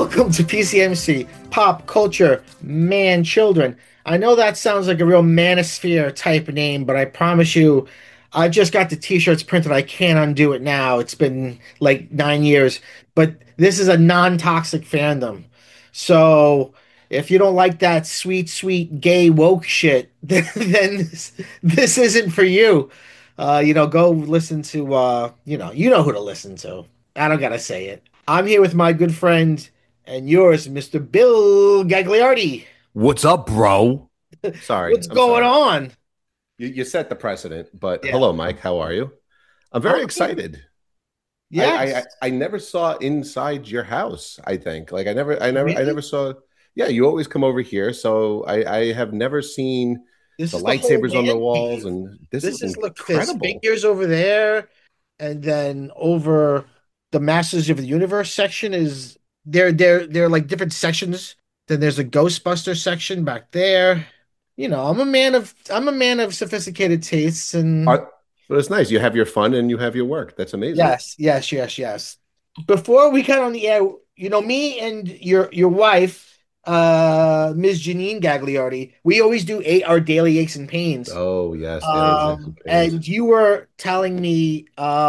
Welcome to PCMC, Pop Culture Man Children. I know that sounds like a real manosphere type name, but I promise you, I just got the t-shirts printed. I can't undo it now. It's been like 9 years, but this is a non-toxic fandom. So if you don't like that sweet, sweet gay woke shit, then this isn't for you. Go listen to you know who to listen to. I don't gotta say it. I'm here with my good friend and yours, Mr. Bill Gagliardi. What's up, bro? Sorry, What's I'm going sorry. on? You set the precedent, but Yeah. hello, Mike. How are you? I'm very I'm good. excited. I Yes. I never saw inside your house, I think. Like I Really? never saw. Yeah, you always come over here, so I have never seen This the is the whole lightsabers on the man walls, cave. and this This is is, look, there's incredible. figures over there, and then over the Masters of the Universe section is they're like different sections. Then there's a Ghostbuster section back there. I'm a man of sophisticated tastes and But it's nice. You have your fun and you have your work. That's amazing. yes, yes, yes, yes. Before we got on the air, me and your wife, Ms. Janine Gagliardi, we always do our daily aches and pains. Oh yes, daily aches and pains. And you were telling me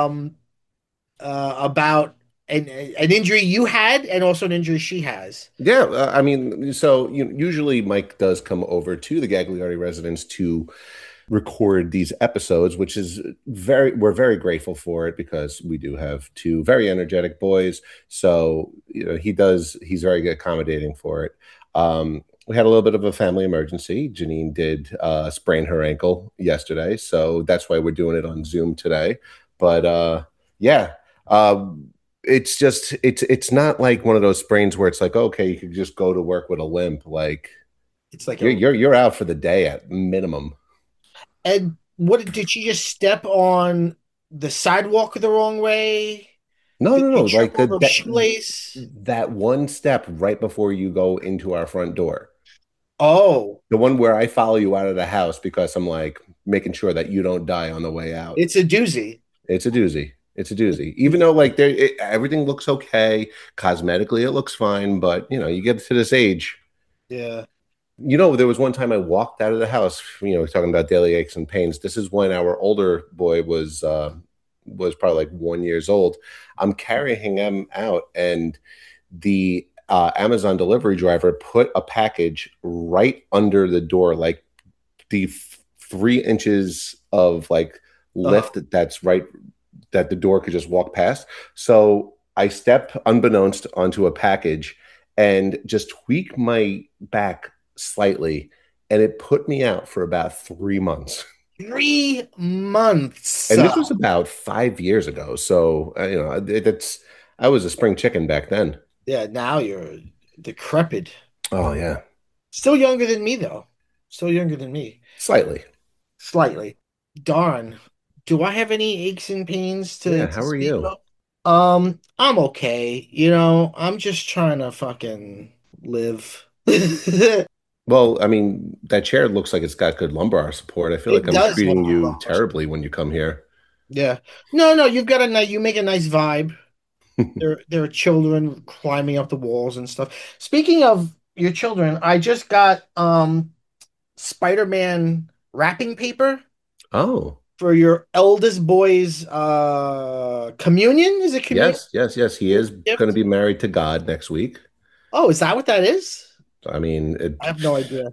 about an injury you had and also an injury she has. Yeah, I mean, so usually Mike does come over to the Gagliardi residence to record these episodes, which is we're very grateful for it because we do have two very energetic boys. So, he's very accommodating for it. We had a little bit of a family emergency. Janine did sprain her ankle yesterday, so that's why we're doing it on Zoom today. But yeah, it's not like one of those sprains where it's like, okay, you could just go to work with a limp. Like It's like you're out for the day at minimum. and what did she just step on the sidewalk the wrong way? No, Did no, she no. trip Like over a shoelace? that one step right before you go into our front door. Oh, The one where I follow you out of the house because I'm like making sure that you don't die on the way out. it's a doozy. It's a doozy. It's a doozy. Even though like everything looks okay, cosmetically it looks fine, but you get to this age. Yeah. There was one time I walked out of the house, talking about daily aches and pains. This is when our older boy was probably like 1 years old. I'm carrying him out, and the Amazon delivery driver put a package right under the door, like the 3 inches of like Uh-huh. lift that's right that the door could just walk past. So I step unbeknownst onto a package and just tweak my back slightly, and it put me out for about 3 months. 3 months. And this was about 5 years ago. So, I was a spring chicken back then. Yeah, now you're decrepit. Oh, yeah. Still younger than me, though. Still younger than me. Slightly. Slightly. Darn. Do I have any aches and pains to, Yeah. to How are speak you? of? I'm okay. I'm just trying to fucking live. Well, I mean, that chair looks like it's got good lumbar support. I feel like It I'm does hold treating good you lumbar. terribly when you come here. Yeah. No, no, you've got a nice, you make a nice vibe. There are children climbing up the walls and stuff. Speaking of your children, I just got Spider-Man wrapping paper Oh, for your eldest boy's communion. Is it communion yes, yes, yes. He is going to gift? be married to God next week. Oh, is that what that is? I mean, I have no idea.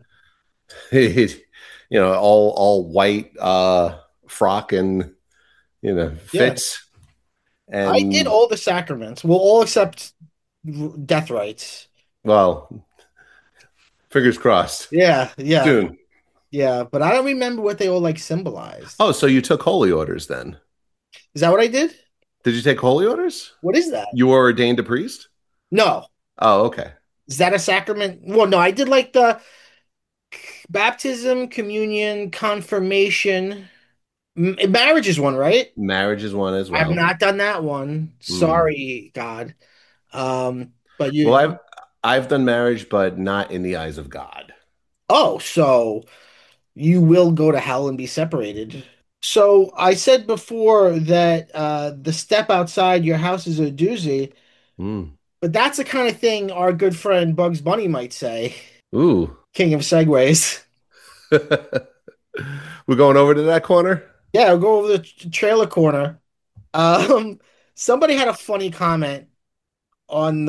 all white frock and Yeah. fits. I did And all the sacraments. Well, all except death rites. well, fingers crossed. Yeah, yeah, Soon. yeah. But I don't remember what they all like symbolized. Oh, so you took holy orders then? Is that what I did? Did you take holy orders? What is that? You were ordained a priest? No. Oh, okay. Is that a sacrament? Well, no, I did like the baptism, communion, confirmation. Marriage is one, right? Marriage is one as I have well. not done that one. Mm. Sorry, God. But Well, you, I've done marriage, but not in the eyes of God. oh, so you will go to hell and be separated. So I said before that the step outside your house is a doozy. Mm. But that's the kind of thing our good friend Bugs Bunny might say. Ooh. King of segues. We're going over to that corner? Yeah, I'll go over the trailer corner. Um, Somebody had a funny comment on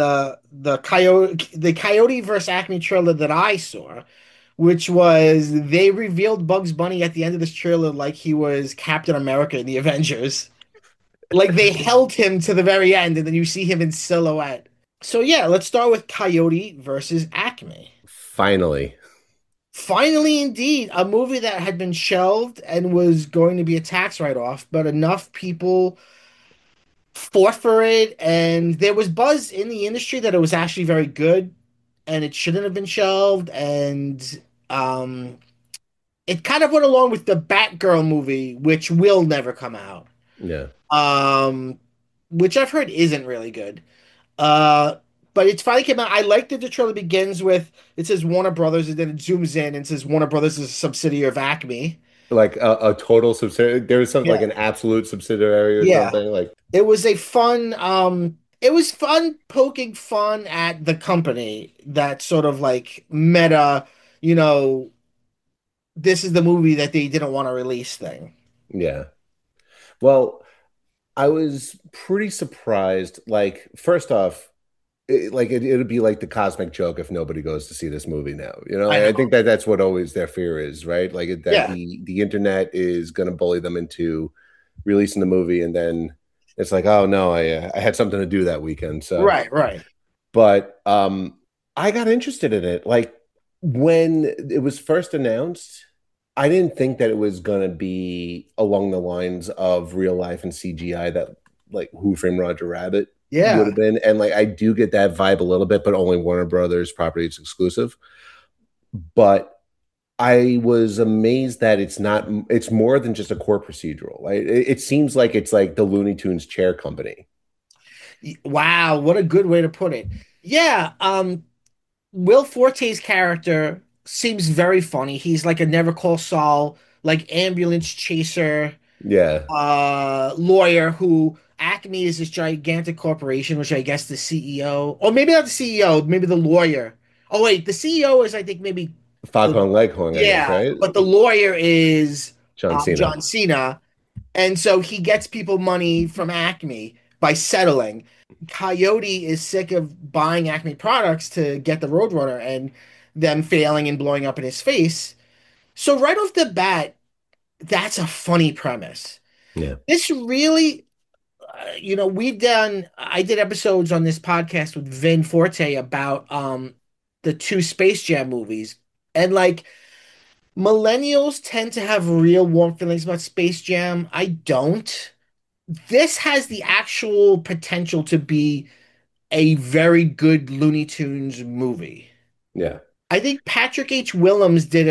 the Coyote versus Acme trailer that I saw, which was they revealed Bugs Bunny at the end of this trailer like he was Captain America in the Avengers. Like they held him to the very end, and then you see him in silhouette. So yeah, let's start with Coyote versus Acme. Finally. Finally, indeed, a movie that had been shelved and was going to be a tax write-off, but enough people fought for it, and there was buzz in the industry that it was actually very good, and it shouldn't have been shelved, and um, it kind of went along with the Batgirl movie, which will never come out, Yeah. um, which I've heard isn't really good. Uh, but it's finally came out. I like that the trailer begins with it says Warner Brothers, and then it zooms in and says Warner Brothers is a subsidiary of Acme. Like a total subsidiary. There was something like Yeah. an absolute subsidiary or Yeah. something. Like, It was a fun, it was fun poking fun at the company that sort of like meta, you know, this is the movie that they didn't want to release thing. yeah. Well, I was pretty surprised. Like, first off, it'd be like the cosmic joke if nobody goes to see this movie now. You know, I I know. think that that's what always their fear is, right? Like that Yeah. the internet is going to bully them into releasing the movie, and then it's like, oh no, I had something to do that weekend. So, Right, right. but I got interested in it. Like when it was first announced, I didn't think that it was going to be along the lines of real life and CGI that like Who Framed Roger Rabbit would Yeah. have been. And like I do get that vibe a little bit, but only Warner Brothers property is exclusive. But I was amazed that it's more than just a core procedural. Like it seems like it's like the Looney Tunes chair company. Wow, what a good way to put it. Yeah, Will Forte's character seems very funny. He's like a Never Call Saul, like ambulance chaser, Yeah. lawyer who Acme is this gigantic corporation, which I guess the CEO, or maybe not the CEO, maybe the lawyer. Oh wait, the CEO is I think maybe the Foghorn Leghorn, I guess, yeah, right? but the lawyer is John Cena. John Cena, and so he gets people money from Acme by settling. Coyote is sick of buying Acme products to get the Roadrunner and them failing and blowing up in his face. So right off the bat, that's a funny premise. Yeah. This really, I did episodes on this podcast with Vin Forte about the two Space Jam movies. And like millennials tend to have real warm feelings about Space Jam. I don't. This has the actual potential to be a very good Looney Tunes movie. Yeah. I think Patrick H. Willems did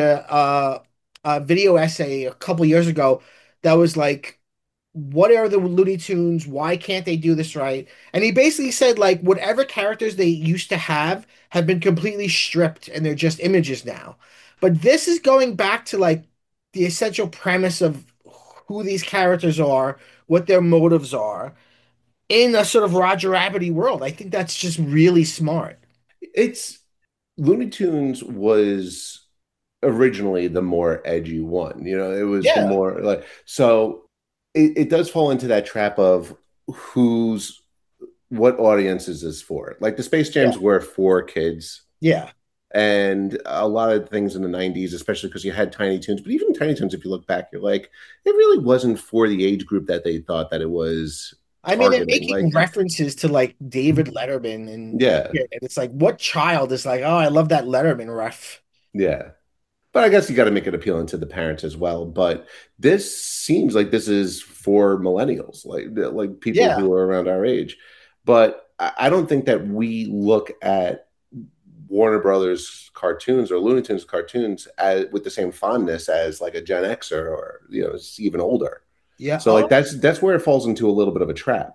a video essay a couple years ago that was like, what are the Looney Tunes? Why can't they do this right? And he basically said like whatever characters they used to have been completely stripped and they're just images now. But this is going back to like the essential premise of who these characters are, what their motives are in a sort of Roger Rabbity world. I think that's just really smart. It's Looney Tunes was originally the more edgy one. You know, it was the Yeah, more like so it does fall into that trap of who's what audience is this for? Like the Space yeah, Jams were for kids. yeah. And a lot of things in the 90s, especially because you had Tiny Toons, but even Tiny Toons, if you look back, you're like, it really wasn't for the age group that they thought that it was I mean, they're targeting. making Like, references to like David Letterman and yeah, shit, and it's like, what child is like, oh, I love that Letterman ref. yeah. But I guess you got to make it appealing to the parents as well. But this seems like this is for millennials, like people Yeah. who are around our age. But I don't think that we look at Warner Brothers cartoons or Looney Tunes cartoons with the same fondness as like a Gen Xer or even older. Yeah. So like Oh, that's where it falls into a little bit of a trap.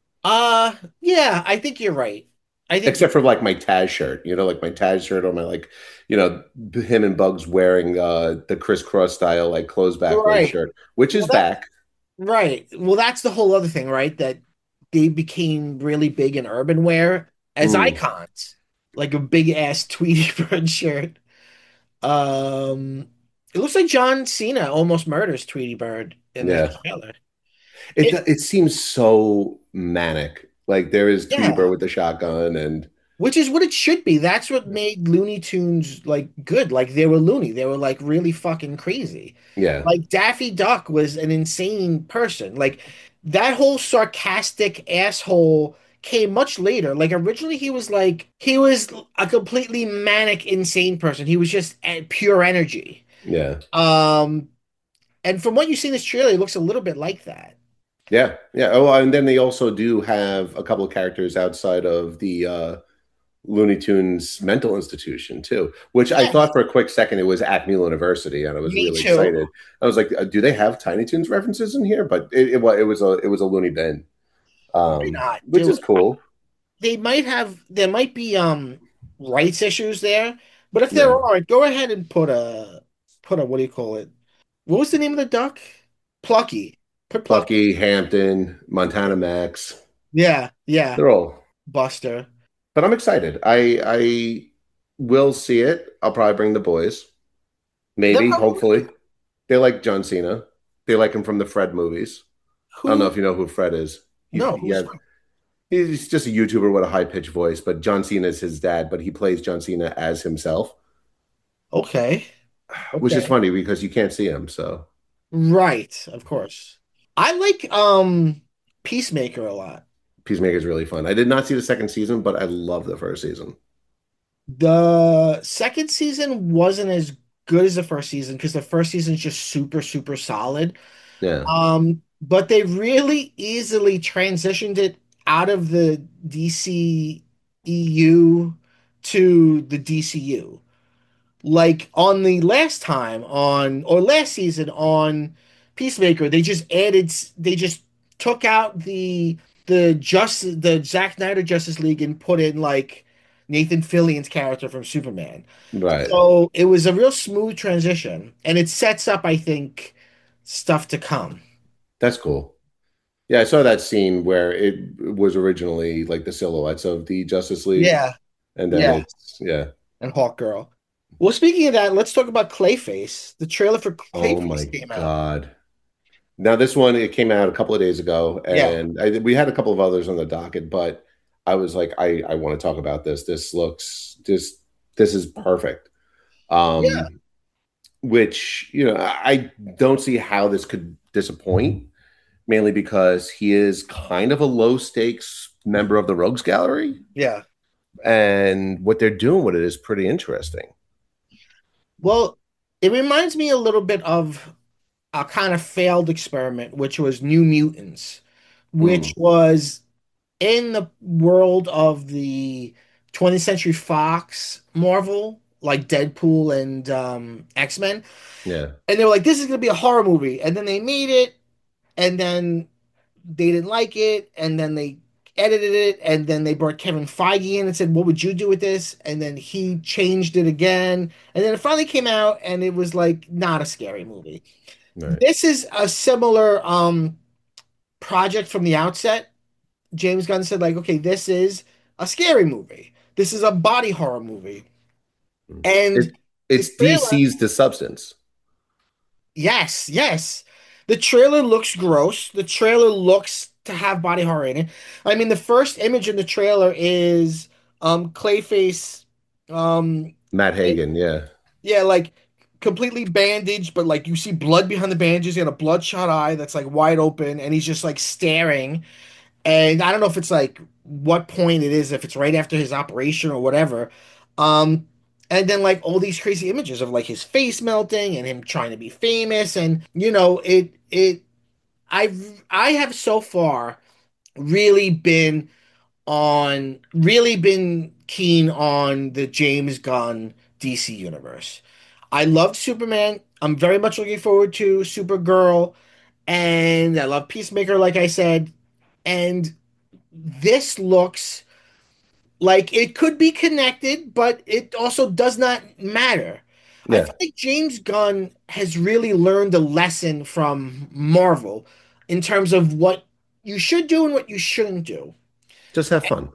yeah, I think you're right. I think you're Except for like my Taz shirt, like my Taz shirt or my like, him and Bugs wearing the crisscross style like clothes you're backwards right. shirt, which Well, is back. right. Well, that's the whole other thing, right? That they became really big in urban wear. as Mm, icons, like a big ass Tweety Bird shirt. Um, it looks like John Cena almost murders Tweety Bird in this yeah. trailer. It It, it seems so manic. Like there is Tweety yeah, Bird with the shotgun and which is what it should be. That's what made Looney Tunes like good. Like they were loony. They were like really fucking crazy. yeah, Like Daffy Duck was an insane person. Like that whole sarcastic asshole came much later. Like originally he was a completely manic insane person. He was just pure energy. yeah. Um and from what you see in this trailer, it looks a little bit like that. Yeah, yeah. Oh, and then they also do have a couple of characters outside of the Looney Tunes mental institution too, which I Yes, thought for a quick second it was Acme University, and I was me really too. excited. I was like, "Do they have Tiny Toons references in here?" But it was a Looney Bin, Why not, which dude? is cool. There might be rights issues there, but if there Yeah, are, go ahead and put a what do you call it? What was the name of the duck? Plucky. Put Plucky. Plucky, Hampton, Montana Max, Yeah, yeah. they're all. Buster. But I'm excited. I will see it. I'll probably bring the boys. They're Maybe, probably hopefully. They like John Cena. They like him from the Fred movies. I don't know who if you know who Fred is. no, who's Yeah, he's just a YouTuber with a high pitched voice, but John Cena is his dad, but he plays John Cena as himself, okay. which is Okay. funny because you can't see him. So Right, of course. I like Peacemaker a lot. Peacemaker is really fun. I did not see the second season, but I love the first season. The second season wasn't as good as the first season because the first season is just super, super solid. Yeah, But they really easily transitioned it out of the DCEU to the DCU. Like on the last time on or last season on Peacemaker, they just took out the Zack Snyder Justice League and put in like Nathan Fillion's character from Superman. right. So it was a real smooth transition, and it sets up, I think, stuff to come. That's cool. Yeah, I saw that scene where it was originally like the silhouettes of the Justice League, Yeah, and then yeah, it's yeah. and Hawkgirl. Well, speaking of that, let's talk about Clayface. The trailer for Oh Clayface my came out. God. Now this one it came out a couple of days ago, Yeah, and we had a couple of others on the docket, but I was like, I want to talk about this. This is perfect. yeah, Um, which I don't see how this could disappoint, mainly because he is kind of a low stakes member of the Rogues Gallery, yeah. and what they're doing with it is pretty interesting. Well, it reminds me a little bit of a kind of failed experiment, which was New Mutants, which Mm, was in the world of the 20th Century Fox Marvel, like Deadpool and X-Men. yeah, And they were like, this is going to be a horror movie. And then they made it, and then they didn't like it, and then they edited it, and then they brought Kevin Feige in and said, what would you do with this? And then he changed it again. And then it finally came out, and it was like not a scary movie. right, This is a similar project from the outset. James Gunn said, like, okay, this is a scary movie. This is a body horror movie. mm. And It the it's trailer, DC's The Substance. yes, yes. The trailer looks gross. The trailer looks to have body horror in it. I mean, the first image in the trailer is Clayface um Matt Hagen, yeah, yeah, like completely bandaged, but like you see blood behind the bandages. He got a bloodshot eye that's like wide open, and he's just like staring. And I don't know if it's like what point it is, if it's right after his operation or whatever. Um, and then like all these crazy images of like his face melting and him trying to be famous, and I have so far really really been keen on the James Gunn DC universe. I loved Superman. I'm very much looking forward to Supergirl, and I love Peacemaker, like I said. And this looks like it could be connected, but it also does not matter. I yeah. feel like James Gunn has really learned a lesson from Marvel in terms of what you should do and what you shouldn't do. Just have fun.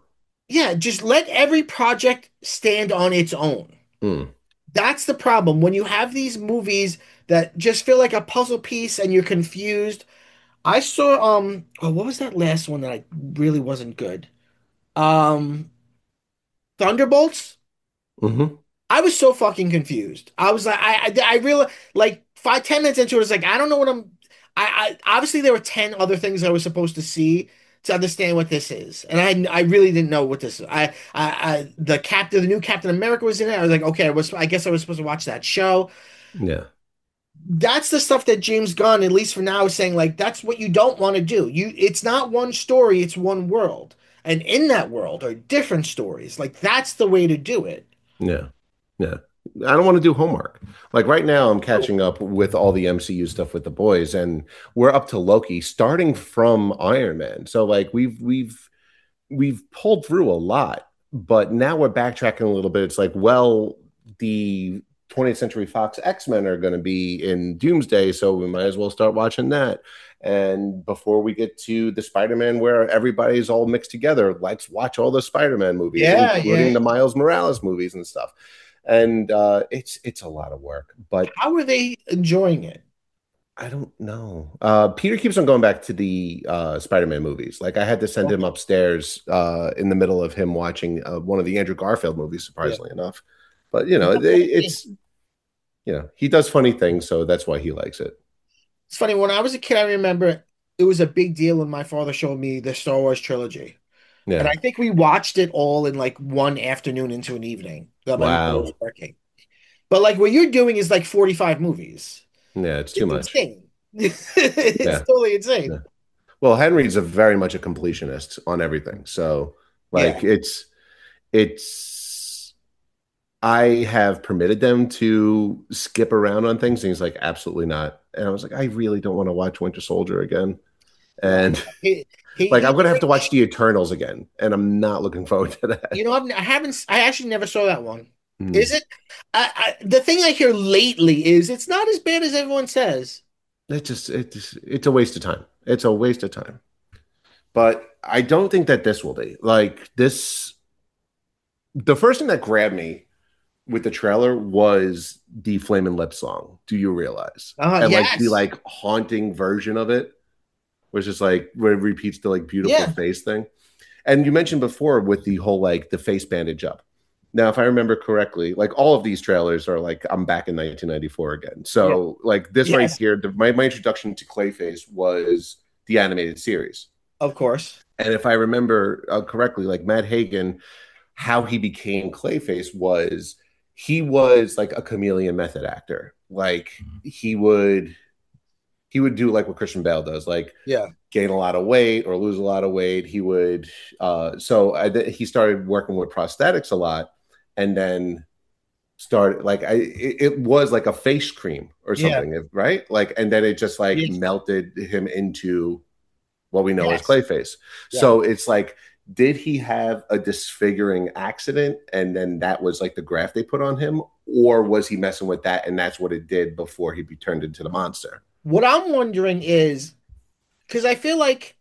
Yeah, just let every project stand on its own. Mm. That's the problem. When you have these movies that just feel like a puzzle piece and you're confused. I saw oh, what was that last one that I really wasn't good? Um Thunderbolts? Hmm. I was so fucking confused. I was like, I really like 5, 10 minutes into it. It's like I don't know what I obviously there were 10 other things I was supposed to see to understand what this is, and I really didn't know what this is. The new Captain America was in it. I was like, okay, I guess I was supposed to watch that show. Yeah. That's the stuff that James Gunn, at least for now, is saying like that's what you don't want to do. It's not one story, it's one world, and in that world are different stories. Like that's the way to do it. Yeah. Yeah. I don't want to do homework. Like right now, I'm catching up with all the MCU stuff with the boys, and we're up to Loki, starting from Iron Man. So like we've pulled through a lot, but now we're backtracking a little bit. It's like, well, the 20th Century Fox X-Men are going to be in Doomsday, so we might as well start watching that. And before we get to the Spider-Man where everybody's all mixed together, let's watch all the Spider-Man movies, Yeah, yeah. including the Miles Morales movies and stuff. And it's a lot of work, but How are they enjoying it? I don't know. Peter keeps on going back to the Spider-Man movies. Like I had to send him Okay. upstairs in the middle of him watching one of the Andrew Garfield movies, Yeah. surprisingly enough. But you know, it's he does funny things, so that's why he likes it. It's funny, when I was a kid, I remember it was a big deal when my father showed me the Star Wars trilogy. And I Yeah. think we watched it all in like one afternoon into an evening that my mom was Wow. working. But like what you're doing is like 45 movies. Yeah, it's too It's much. insane. It's Yeah. totally Yeah. insane. Well, Henry's a very much a completionist on everything. So Yeah. like it's I have permitted them to skip around on things, and he's like, absolutely not. And I was like, I really don't want to watch Winter Soldier again. No. And He, like, I'm he gonna have to watch the Eternals again, and I'm not looking forward to that. I haven't, I actually never saw that one. Is Mm. it? The thing I hear lately is it's not as bad as everyone says. It's a waste of time. It's a waste of time. But I don't think that this will be like this. The first thing that grabbed me with the trailer was the Flamin' Lip song. Do you realize? And like the Yes. like haunting version of it, which is like where it repeats the like beautiful Yeah. face thing. And you mentioned before with the whole like the face bandage up. Now, if I remember correctly, like all of these trailers are like I'm back in 1994 again. Yeah. So like this right Yes. here, my introduction to Clayface was the animated series. Of course. And if I remember correctly, like Matt Hagen, how he became Clayface was he was like a chameleon method actor. Like he would do like what Christian Bale does, like Yeah. gain a lot of weight or lose a lot of weight. He would, he started working with prosthetics a lot, and then started like it was like a face cream or Yeah. something, right? Like, and then it just like Yes. melted him into what we know as Yes. Clayface. Yeah. So it's like, did he have a disfiguring accident and then that was like the graft they put on him? Or was he messing with that and that's what it did before he be turned into the monster? What I'm wondering is because I feel like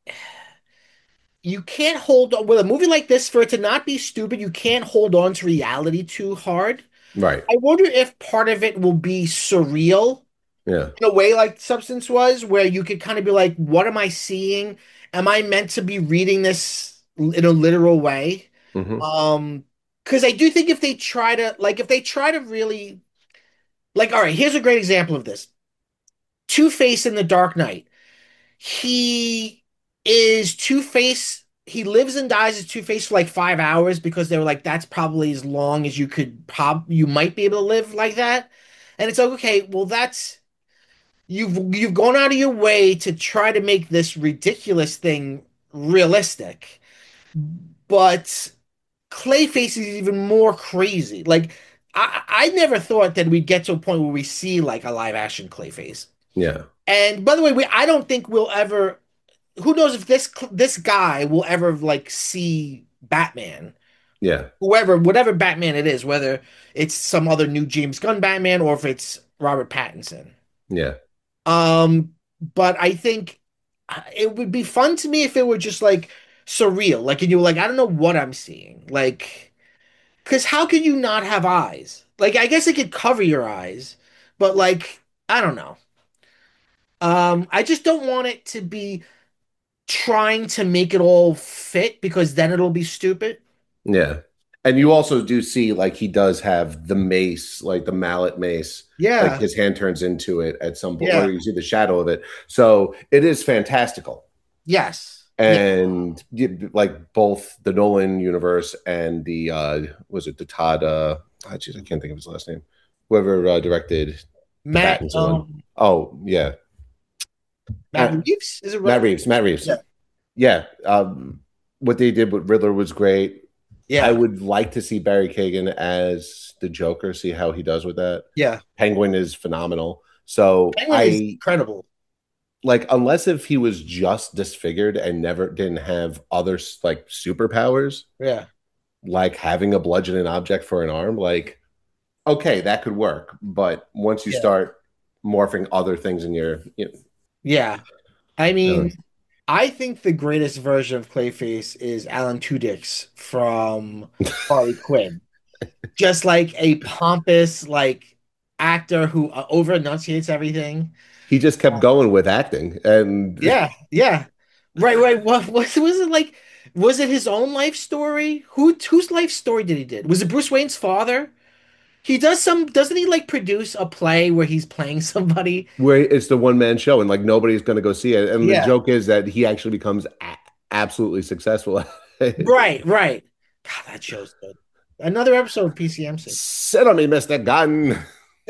you can't hold on with a movie like this for it to not be stupid. You can't hold on to reality too hard. Right. I wonder if part of it will be surreal Yeah. in a way like Substance was, where you could kind of be like, what am I seeing? Am I meant to be reading this in a literal way? Hmm. Um, because I do think if they try to really like, all right, here's a great example of this. Two-Face in The Dark Knight. He is Two-Face. He lives and dies as Two-Face for like 5 hours because they were like, that's probably as long as you might be able to live like that. And it's like, okay, well, that's you've gone out of your way to try to make this ridiculous thing realistic. But Clayface is even more crazy. Like I never thought that we'd get to a point where we see like a live action Clayface. Yeah. And by the way, I don't think we'll ever. Who knows if this guy will ever like see Batman, Yeah. whoever, whatever Batman it is, whether it's some other new James Gunn Batman or if it's Robert Pattinson. Yeah. But I think it would be fun to me if it were just like surreal. Like, and you were like, I don't know what I'm seeing. Like, because how could you not have eyes? Like, I guess it could cover your eyes, but like, I don't know. I just don't want it to be trying to make it all fit because then it'll be stupid. Yeah. And you also do see like he does have the mace, like the mallet mace, like Yeah, his hand turns into it at some point, or yeah, you see the shadow of it. So it is fantastical. yes, yeah. And like both the Nolan universe and the was it the Todd geez, I can't think of his last name. Whoever directed the Matt, Pattinson one. Oh yeah. Matt Matt, Reeves is it Matt right? Reeves, Matt Reeves. Yeah, Yeah. What they did with Riddler was great. I yeah, would like to see Barry Kagan as the Joker, see how he does with that. yeah. Penguin is phenomenal. So Penguin is I incredible. like unless if he was just disfigured and never didn't have other like superpowers, Yeah, like having a bludgeoning object for an arm, like okay, that could work. But once you yeah, start morphing other things in your, yeah. I know, mean, I think the greatest version of Clayface is Alan Tudyk from Harley Quinn. Just like a pompous, like actor who over enunciates everything. he just kept going with acting, and Yeah, yeah. Right, right. What was it like? Was it his own life story? Whose life story did he did? Was it Bruce Wayne's father? He does some, doesn't he like produce a play where he's playing somebody? where it's the one man show, and like nobody's going to go see it. And the Yeah. joke is that he actually becomes absolutely successful. Right, right. God, that show's good. Another episode of PCMC. Sit on me, Mister Gunn.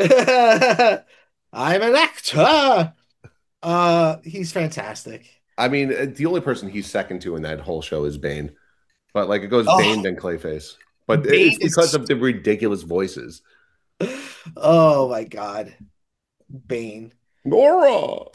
I'm an actor. He's fantastic. I mean, the only person he's second to in that whole show is Bane, but like it goes Bane Oh, then Clayface, but Bane it's because is of the ridiculous voices. oh my God. Bane. Nora.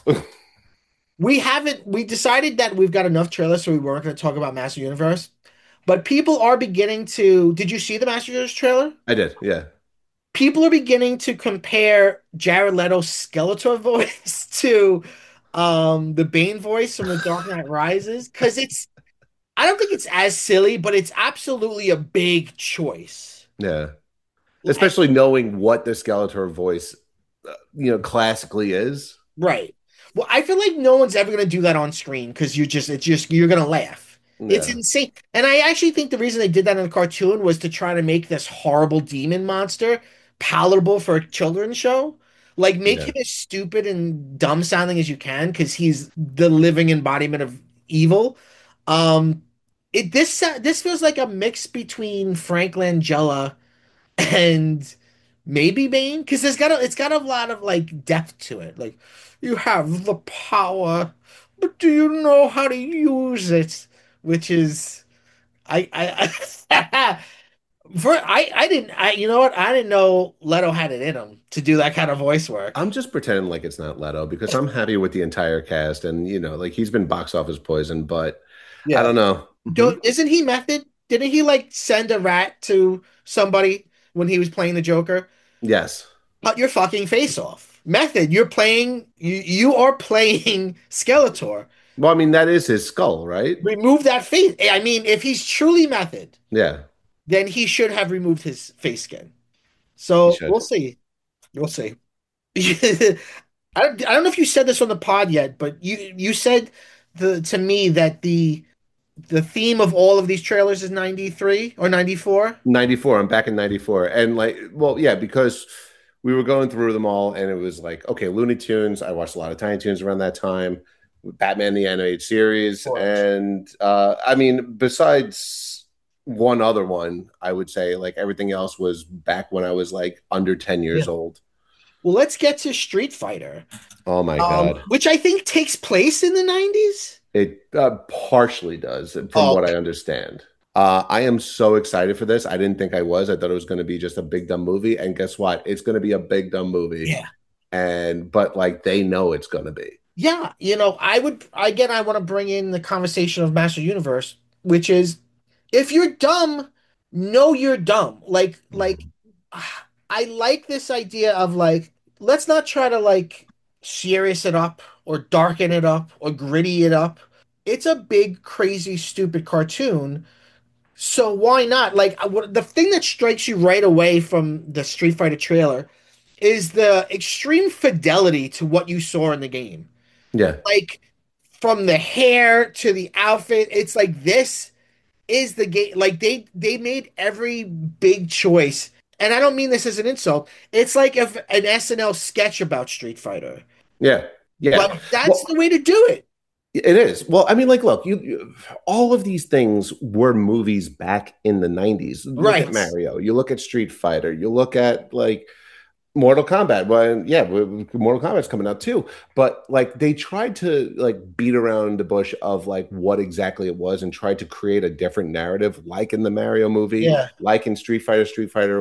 We decided that we've got enough trailers, so we weren't going to talk about Master Universe. But people are beginning to. Did you see the Master Universe trailer? I did, yeah. People are beginning to compare Jared Leto's Skeletor voice to the Bane voice from The Dark Knight Rises because it's I don't think it's as silly, but it's absolutely a big choice. Yeah. And- Especially knowing what the Skeletor voice, classically is. right. Well, I feel like no one's ever gonna do that on screen because it's just you're gonna laugh. It's Yeah, insane. And I actually think the reason they did that in the cartoon was to try to make this horrible demon monster palatable for a children's show. Like make yeah. him as stupid and dumb sounding as you can because he's the living embodiment of evil. Um, this feels like a mix between Frank Langella and maybe Bane because it's got a lot of like depth to it. Like you have the power, but do you know how to use it? Which is I I didn't you know what I didn't know Leto had it in him to do that kind of voice work. I'm just pretending like it's not Leto because I'm happy with the entire cast, and like he's been box office poison, but I Yeah. don't know. Don't isn't he method? Didn't he like send a rat to somebody when he was playing the Joker? Yes. Cut your fucking face off. Method, you are playing Skeletor. Well, I mean that is his skull, right? Remove that face. I mean, if he's truly Method, Yeah, then he should have removed his face skin. he So we'll should. see. We'll see. I don't know if you said this on the pod yet, but you said to me that the theme of all of these trailers is 93 or 94. 94. I'm back in 94. And like, well, yeah, because we were going through them all and it was like, okay, Looney Tunes. I watched a lot of Tiny Toons around that time, Batman the animated Of series. course. And I mean, besides one other one, I would say like everything else was back when I was like under 10 Yeah. years old. Well, let's get to Street Fighter, Oh my God. which I think takes place in the 90s. It partially does, from Oh, what I understand. I am so excited for this. I didn't think I was. I thought it was going to be just a big dumb movie, and guess what? It's going to be a big dumb movie. yeah. And but like they know it's going to be. Yeah, I would again I want to bring in the conversation of Master Universe, which is if you're dumb, know you're dumb. Like I like this idea of like let's not try to like serious it up or darken it up or gritty it up. it's a big, crazy, stupid cartoon. So why not? Like the thing that strikes you right away from the Street Fighter trailer is the extreme fidelity to what you saw in the game. Yeah. Like from the hair to the outfit, it's like this is the game. Like they made every big choice. And I don't mean this as an insult. It's like if an SNL sketch about Street Fighter. Yeah. Yeah. Like that's Well, the way to do it. it is. Well, I mean, like, look, all of these things were movies back in the 90s. You look at Right. Mario, you look at Street Fighter, you look at like Mortal Kombat. Well, yeah, Mortal Kombat's coming out too. But like they tried to like beat around the bush of like what exactly it was and tried to create a different narrative, like in the Mario movie, Yeah. like in Street Fighter. Street Fighter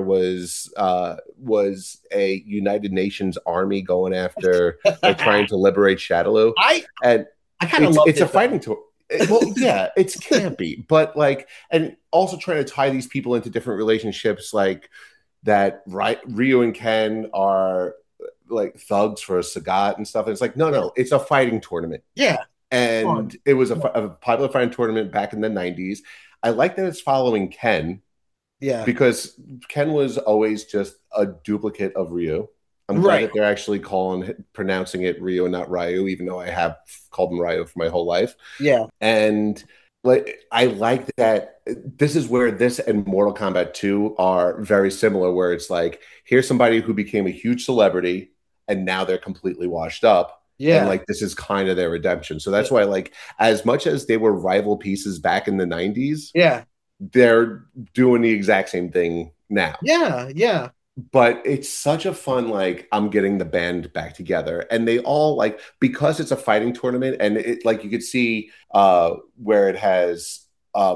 was a United Nations army going after like trying to liberate Shadaloo. I And I kind of it's loved a it fighting though. tour. Well, yeah, it's campy, but like, and also trying to tie these people into different relationships, like that. Right, Ryu and Ken are like thugs for Sagat and stuff. And it's like, no, Yeah. no, it's a fighting tournament, Yeah. and Fun. it was Yeah. a popular fighting tournament back in the '90s. I like that it's following Ken Yeah. because Ken was always just a duplicate of Ryu. I'm glad Right. that they're actually pronouncing it Ryu and not Ryu, even though I have called him Ryu for my whole life. Yeah. And like I like that this is where this and Mortal Kombat 2 are very similar, where it's like here's somebody who became a huge celebrity and now they're completely washed up. And Yeah. like this is kind of their redemption. So that's why, like, as much as they were rival pieces back in the 90s, Yeah. they're doing the exact same thing now. Yeah. Yeah. But it's such a fun, like, I'm getting the band back together. And they all like because it's a fighting tournament, and it like you could see where it has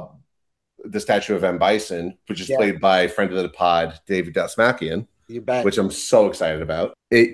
the statue of M. Bison, which is Yeah. played by friend of the pod, David Dasmakian, You bet. which I'm so excited about.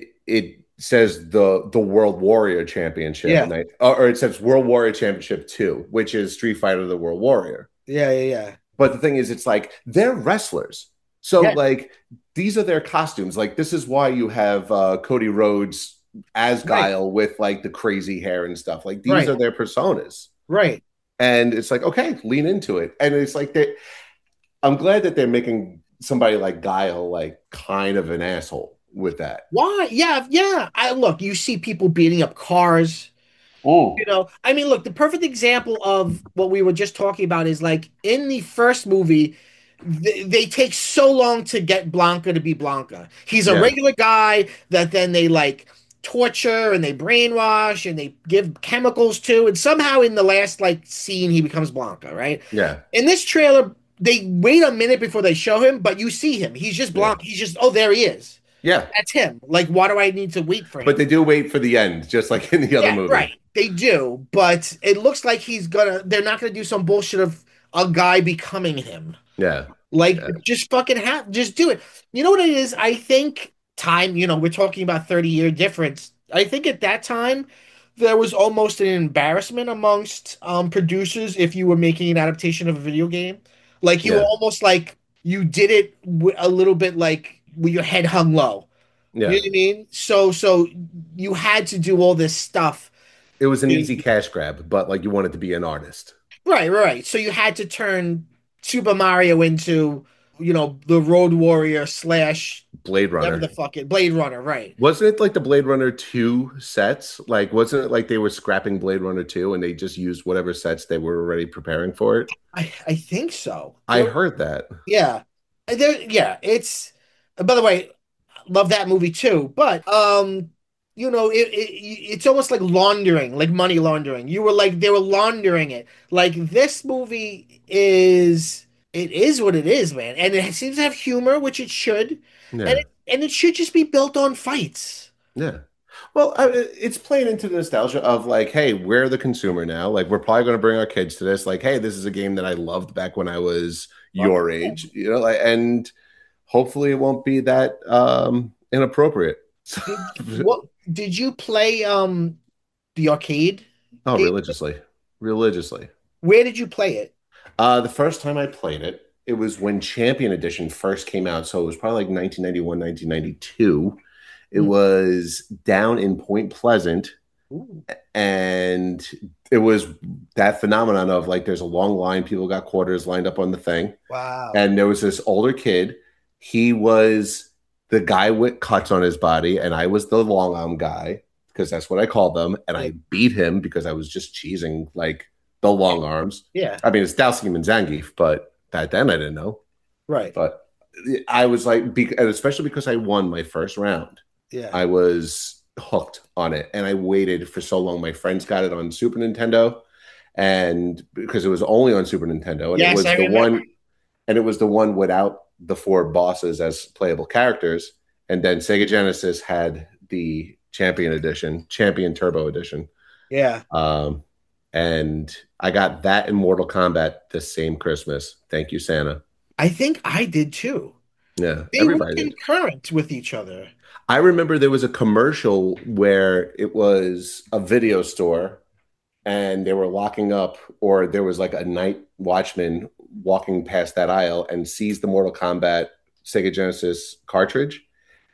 It says the World Warrior Championship, Yeah. and or it says World Warrior Championship 2, which is Street Fighter the World Warrior. Yeah. Yeah. Yeah. But the thing is, it's like they're wrestlers. So Yeah. like these are their costumes. Like this is why you have Cody Rhodes as Right. Guile with like the crazy hair and stuff. Like these Right. are their personas. Right. And it's like, okay, lean into it. And it's like that. I'm glad that they're making somebody like Guile like kind of an asshole with that. Why? Yeah. Yeah. I look, you see people beating up cars. Mm. I mean, look, the perfect example of what we were just talking about is like in the first movie, they take so long to get Blanca to be Blanca. He's a Yeah, regular guy that then they like torture and they brainwash and they give chemicals to, and somehow in the last like scene he becomes Blanca, right? yeah, In this trailer, they wait a minute before they show him, but you see him. He's just yeah, Blanca. He's just, oh, there he is. yeah. That's him. Like, why do I need to wait for But him? they do wait for the end, just like in the other Yeah, movie. right. They do, but it looks like they're not gonna do some bullshit of a guy becoming him. Yeah, Like, yeah, just fucking just do it. You know what it is? I think time, we're talking about 30-year difference. I think at that time, there was almost an embarrassment amongst producers if you were making an adaptation of a video game. Like, you were yeah, almost like you did it a little bit like with your head hung low. You know yeah. what I mean? So you had to do all this stuff. It was an easy cash grab, but like you wanted to be an artist. Right, right. So you had to turn Super Mario into, the Road Warrior slash Blade whatever the Runner. fuck it, Blade Runner, right? Wasn't it like the Blade Runner 2 sets? Like, wasn't it like they were scrapping Blade Runner 2 and they just used whatever sets they were already preparing for it? I think so. I heard that. Yeah. Yeah, by the way, love that movie too. But it's almost like laundering, like money laundering. You were like they were laundering it. Like this movie is what it is, man. And it seems to have humor, which it should. And Yeah. it should just be built on fights. Yeah. Well, it's playing into the nostalgia of like, hey, we're the consumer now. Like, we're probably going to bring our kids to this. Like, hey, this is a game that I loved back when I was Fuck your yeah. age, like, and hopefully it won't be that inappropriate. Did what did you play the arcade Oh, game? religiously, religiously. Where did you play it? The first time I played it, it was when Champion Edition first came out. So it was probably like 1991, 1992. It Hmm. was down in Point Pleasant, Ooh. and it was that phenomenon of like there's a long line, people got quarters lined up on the thing, Wow. and there was this older kid. He was the guy with cuts on his body, and I was the long arm guy because that's what I called them, and Yeah. I beat him because I was just cheesing like the long arms. Yeah. I mean, it's Dalsim and Zangief, but back then I didn't know. Right. But I was like, and especially because I won my first round, Yeah. I was hooked on it, and I waited for so long. My friends got it on Super Nintendo, and because it was only on Super Nintendo, and it Yes, was I the remember. one, and it was the one without the four bosses as playable characters. And then Sega Genesis had the Champion Edition, Champion Turbo Edition, Yeah. um, and I got that in Mortal Kombat the same Christmas. Thank you, Santa. I think I did too. Yeah, They were everybody did. concurrent with each other. I remember there was a commercial where it was a video store and they were locking up, or there was like a night watchman walking past that aisle and sees the Mortal Kombat Sega Genesis cartridge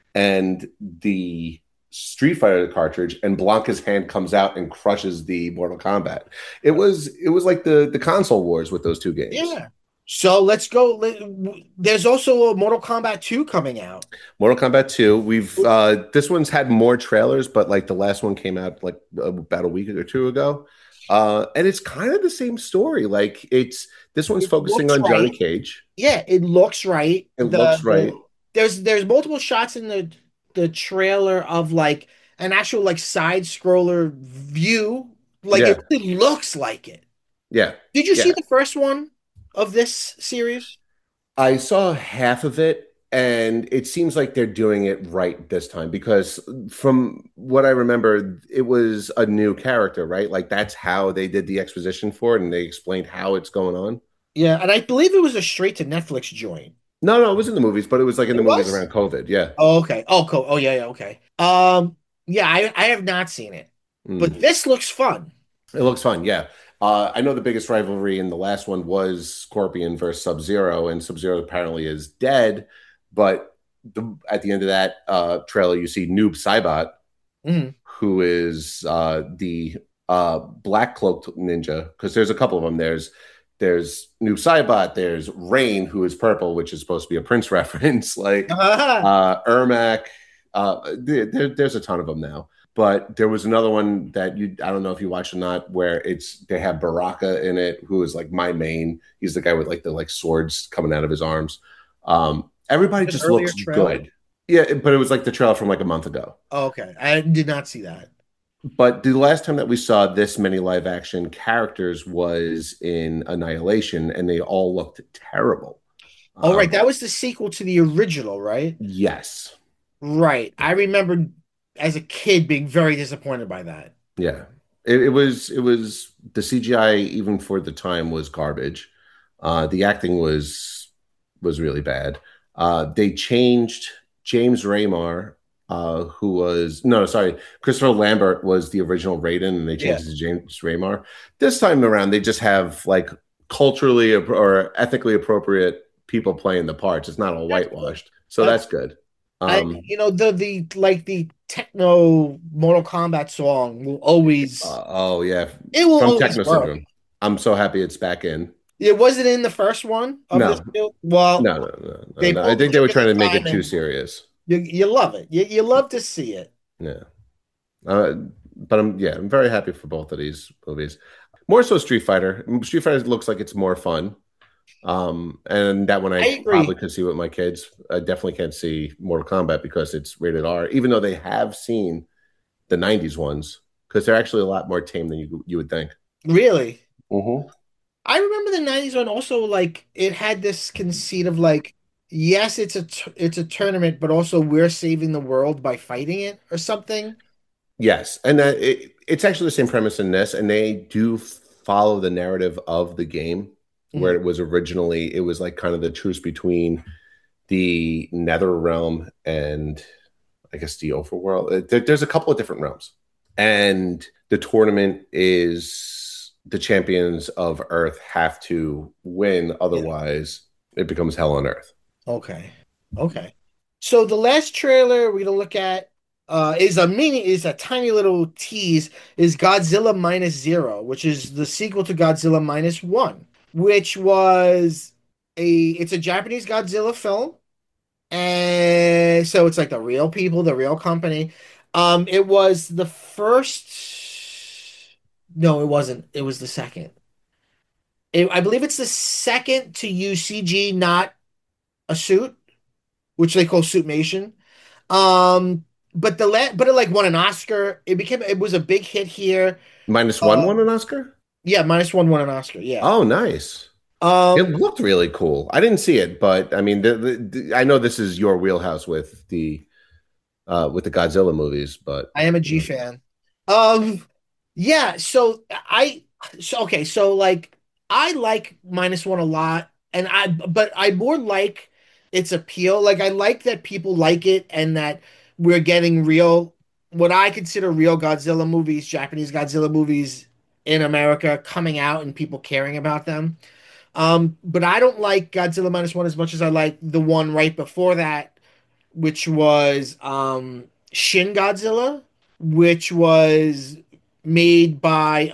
and the Street Fighter cartridge, and Blanca's hand comes out and crushes the Mortal Kombat. It was like the console wars with those two games. Yeah. So let's go. There's also a Mortal Kombat 2 coming out. Mortal Kombat 2. We've this one's had more trailers, but like the last one came out like about a week or two ago. And it's kind of the same story. Like it's this one's It focusing looks on Johnny right. Cage. Yeah, it looks right. It looks right. There's multiple shots in the trailer of like an actual like side scroller view. Like it Yeah. really looks like it. Yeah. Did you see Yeah. the first one of this series? I saw half of it, and it seems like they're doing it right this time because from what I remember, it was a new character, right? Like that's how they did the exposition for it, and they explained how it's going on. Yeah, and I believe it was a straight to Netflix joint. No, no, it was in the movies, but it was like in It the movies was? around COVID. Yeah. Oh, okay. Oh, cool. Oh, yeah, yeah, okay. Yeah, I have not seen it, but Mm. this looks fun. It looks fun. Yeah. I know the biggest rivalry in the last one was Scorpion versus Sub-Zero, and Sub-Zero apparently is dead. But at the end of that trailer, you see Noob Saibot, Mhm. who is the black cloaked ninja, because there's a couple of them. There's Noob Saibot, there's Rain, who is purple, which is supposed to be a Prince reference, like Ermac. There's a ton of them now. But there was another one that I don't know if you watched or not, where they have Baraka in it, who is like my main. He's the guy with like the like swords coming out of his arms. Everybody An just earlier looks trailer? good. Yeah, but it was like the trailer from like a month ago. Oh, okay. I did not see that. But the last time that we saw this many live action characters was in Annihilation, and they all looked terrible. Oh, right. Um, That was the sequel to the original, right? yes. Right. I remember as a kid being very disappointed by that. Yeah. It was the CGI even for the time was garbage. The acting was really bad. They changed James Raymar, who was no, sorry, Christopher Lambert was the original Raiden, and they Yeah. changed it to James Raymar. This time around, they just have like culturally or ethically appropriate people playing the parts. It's not all That's good. whitewashed, so That's that's good. I the like the techno Mortal Kombat song will always Oh yeah, it will from always Techno work. Syndrome. I'm so happy it's back in. It wasn't in the first one of this No, build. Well, no. they No. I pulled the think they were trying trigger to this make time it too and serious. you love it. You love to see it. Yeah. Uh, but I'm very happy for both of these movies. More so Street Fighter. Street Fighter looks like it's more fun. And that one I I probably agree. could see with my kids. I definitely can't see Mortal Kombat because it's rated R, even though they have seen the 90s ones, because they're actually a lot more tame than you would think. Really. Mm-hmm. I remember the 90s one also like it had this conceit of like yes, it's a tournament, but also we're saving the world by fighting it or something. Yes, and it's actually the same premise in this, and they do follow the narrative of the game, where Mhm. it was originally it was like kind of the truce between the Nether realm and I guess the overworld. There's a couple of different realms, and the tournament is the champions of Earth have to win, Yeah. otherwise it becomes hell on Earth. Okay. Okay. So the last trailer we're gonna look at, is a tiny little tease, is Godzilla Minus Zero, which is the sequel to Godzilla Minus One, which was it's a Japanese Godzilla film. And so it's like the real people, the real company. It was the first. No, it wasn't. It was the second. I believe it's the second to use CG, not a suit, which they call suitmation. Um, but it like won an Oscar. It was a big hit here. Minus one Uh, won an Oscar? yeah, minus one won an Oscar. Yeah. Oh, nice. It Um, looked really cool. I didn't see it, but I mean, I know this is your wheelhouse with the Godzilla movies, but I am a G fan. Um, yeah, okay, so like I like minus one a lot, but I more like its appeal. Like I like that people like it and that we're getting real, what I consider real Godzilla movies, Japanese Godzilla movies in America coming out and people caring about them. But I don't like Godzilla minus one as much as I like the one right before that, which was Shin Godzilla, which was made by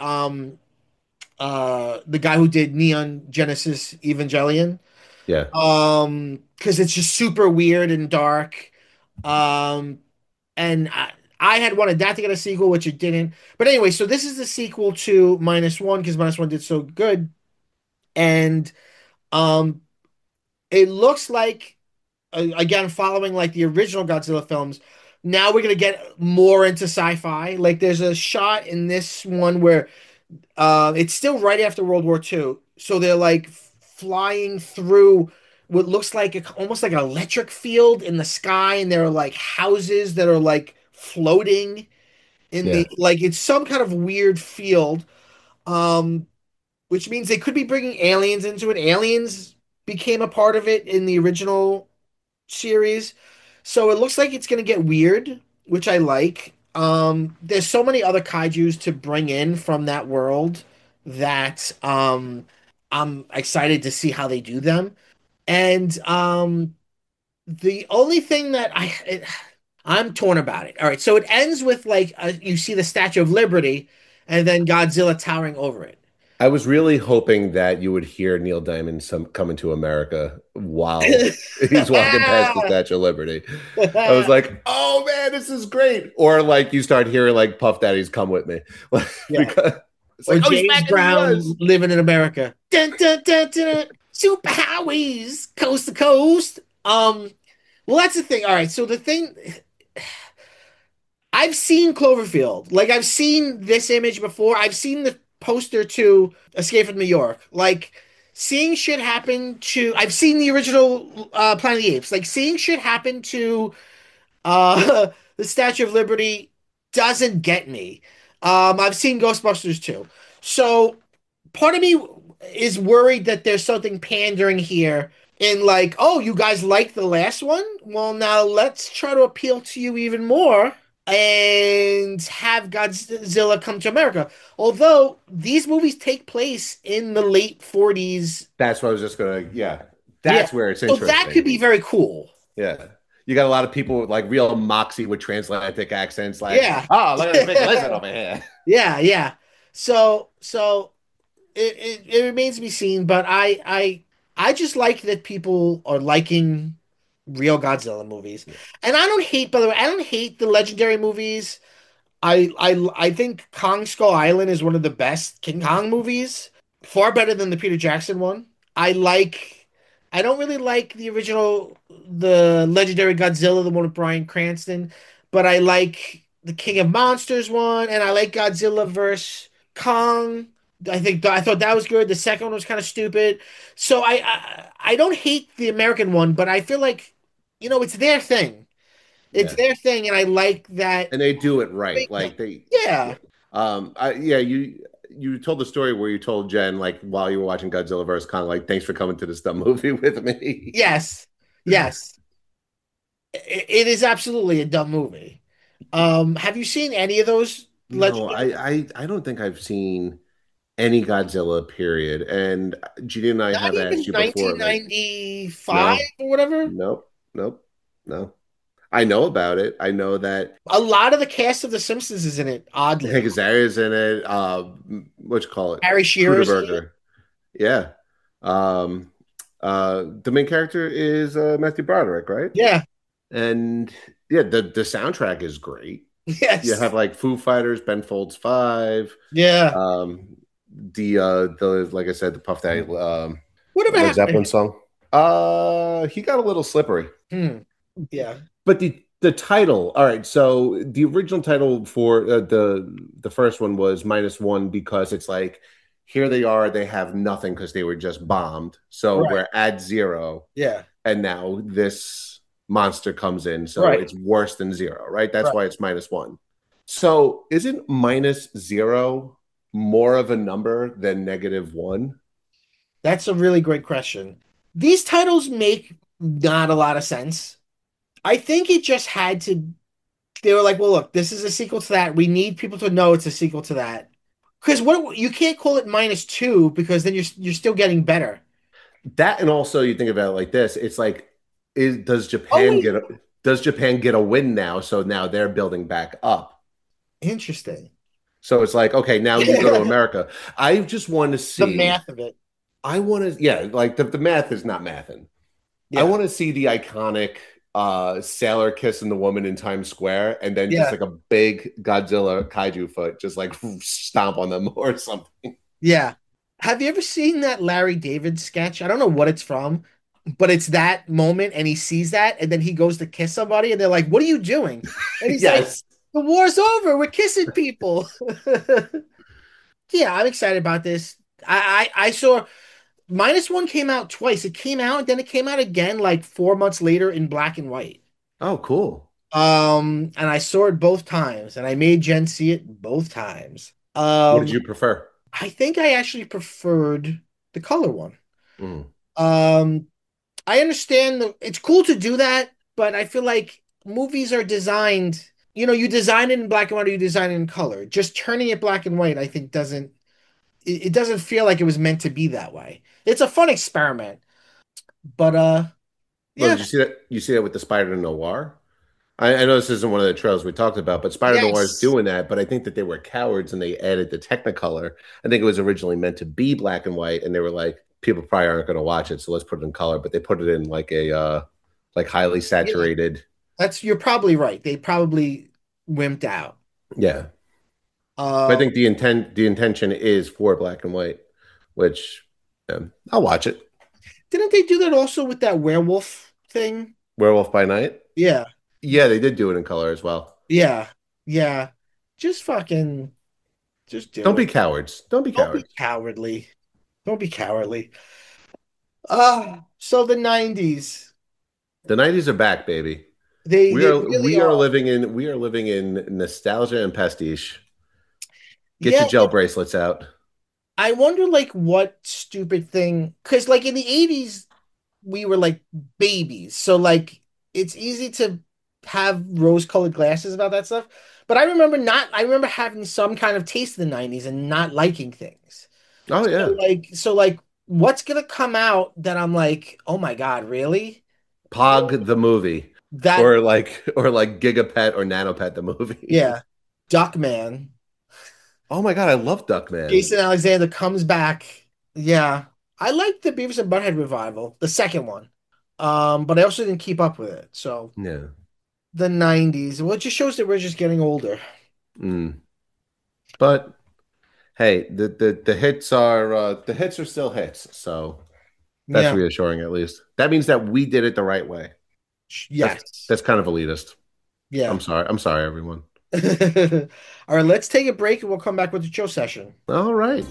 the guy who did Neon Genesis Evangelion. yeah, Because it's just super weird and dark. Um, and I had wanted that to get a sequel, which it didn't. But anyway, so this is the sequel to Minus One because Minus One did so good. And um, it looks like again, following like the original Godzilla films, now we're gonna get more into sci-fi. Like there's a shot in this one where it's still right after World War II, so they're like flying through what looks like almost like an electric field in the sky, and there are like houses that are like floating in yeah. the like it's some kind of weird field. Um, which means they could be bringing aliens into it. Aliens became a part of it in the original series. So it looks like it's going to get weird, which I like. There's so many other kaijus to bring in from that world that I'm excited to see how they do them. And the only thing that I'm torn about it. All right, so it ends with like you see the Statue of Liberty and then Godzilla towering over it. I was really hoping that you would hear Neil Diamond coming to America while he's walking past the Statue of Liberty. I was like, oh man, this is great. Or like you start hearing like Puff Daddy's Come With Me. Yeah. Because it's Or like, oh, he's James back in the US. Brown living in America. Dun, dun, dun, dun. Super highways, coast to coast. Well, that's the thing. All right, so the thing I've seen Cloverfield. Like I've seen this image before. I've seen the poster to Escape from New York. Like seeing shit happen to I've seen the original Planet of the Apes. Like seeing shit happen to the Statue of Liberty doesn't get me. I've seen Ghostbusters too. So part of me is worried that there's something pandering here in like, oh, you guys like the last one? Well, now let's try to appeal to you even more and have Godzilla come to America. Although these movies take place in the late 40s. That's what I was just gonna, yeah. Yeah. That's where it's So that interesting. could be very cool. Yeah. You got a lot of people with like real moxie with transatlantic accents, like, Yeah. oh, look at this big lizard over here. Yeah, yeah. So it remains to be seen, but I just like that people are liking real Godzilla movies. And I don't hate, by the way, I don't hate the legendary movies. I think Kong Skull Island is one of the best King Kong movies. Far better than the Peter Jackson one. I don't really like the original the legendary Godzilla, the one with Bryan Cranston, but I like the King of Monsters one, and I like Godzilla vs. Kong. I thought that was good. The second one was kind of stupid. So I don't hate the American one, but I feel like, it's their thing. It's Yeah. their thing, and I like that. And they do it right. Like they, Yeah. yeah, you told the story where you told Jen like while you were watching Godzilla vs Kong, like thanks for coming to this dumb movie with me. Yes. Yes. It is absolutely a dumb movie. Have you seen any of those No, legendary? I don't think I've seen any Godzilla period. And Judy and I Not have asked even you before, like, 1995 no, or whatever. nope, nope, no. I know about it. I know that A lot of the cast of The Simpsons is in it, Hank oddly. Azaria's in it. What you call it? Harry Shearer's in it. Cruderberger. Yeah. Um, the main character is Matthew Broderick, right? Yeah. And yeah, the soundtrack is great. You have Yes. like Foo Fighters, Ben Folds Five, Yeah. the like I said, the Puff Daddy Whatever Led happened to Zeppelin him? song. He got a little slippery. Hmm. Yeah. But the title, all right. So the original title for the first one was -1 because it's like here they are, they have nothing because they were just bombed. So Right. we're at zero, Yeah. and now this monster comes in, so Right. it's worse than zero, right? That's Right. why it's -1. So isn't -0 more of a number than -1? That's a really great question. These titles make not a lot of sense. I think it just had to. They were like, well, look, this is a sequel to that. We need people to know it's a sequel to that. Because what you can't call it -2 because then you're still getting better. That and also you think about it like this, it's like Oh wait, does Japan get a win now? So now they're building back up. interesting. So it's like, okay, now you go to America. I just want to The see, math of it. I want to, yeah, like the math is not mathing. I Yeah, want to see the iconic sailor kissing the woman in Times Square and then just yeah, like a big Godzilla kaiju foot just like stomp on them or something. yeah. Have you ever seen that Larry David sketch? I don't know what it's from, but it's that moment, and he sees that, and then he goes to kiss somebody, and they're like, "What are you doing?" And he's like, Yes. "The war's over. We're kissing people." Yeah, I'm excited about this. I saw -1 came out twice. It came out and then it came out again like 4 months later in black and white. Oh, cool. And I saw it both times, and I made Jen see it both times. What did you prefer? I think I actually preferred the color one. Mm. Um, I understand it's cool to do that, but I feel like movies are designed, you design it in black and white or you design it in color. Just turning it black and white, I think it doesn't feel like it was meant to be that way. It's a fun experiment, but Well, yeah, did you see that? You see that with the Spider Noir? I know this isn't one of the trails we talked about, but Spider Noir is yes. doing that. But I think that they were cowards and they added the Technicolor. I think it was originally meant to be black and white, and they were like, people probably aren't going to watch it, so let's put it in color. But they put it in like a like highly Yeah, saturated. you're probably right. They probably wimped out. Yeah, but I Um, think the intention is for black and white, which I'll watch it. didn't they do that also with that werewolf thing? Werewolf by Night. Yeah, Yeah, they did do it in color as well. yeah, yeah. Just fucking, just Don't do be it. cowards. Don't be Don't be cowards. cowardly. Don't be cowardly. So the 90s, The 90s are back, baby. they really are. We are living in nostalgia and pastiche. Get Yeah, your gel bracelets out. I wonder like what stupid thing, because like in the 80s, we were like babies. So like it's easy to have rose-colored glasses about that stuff. But I remember having some kind of taste in the 90s and not liking things. Oh yeah. So like what's gonna come out that I'm like, oh my God, really? Pog the movie. That Or like Gigapet or Nanopet the movie. yeah, Duckman. Oh my God, I love Duckman. Jason Alexander comes back. Yeah. I liked the Beavis and Butthead revival, the second one. But I also didn't keep up with it. So Yeah. the 90s. Well, it just shows that we're just getting older. Mm. But hey, the hits are still hits, so that's Yeah. reassuring at least. That means that we did it the right way. Yes. That's kind of elitist. Yeah. I'm sorry, everyone. All right, let's take a break and we'll come back with the chill session. All right.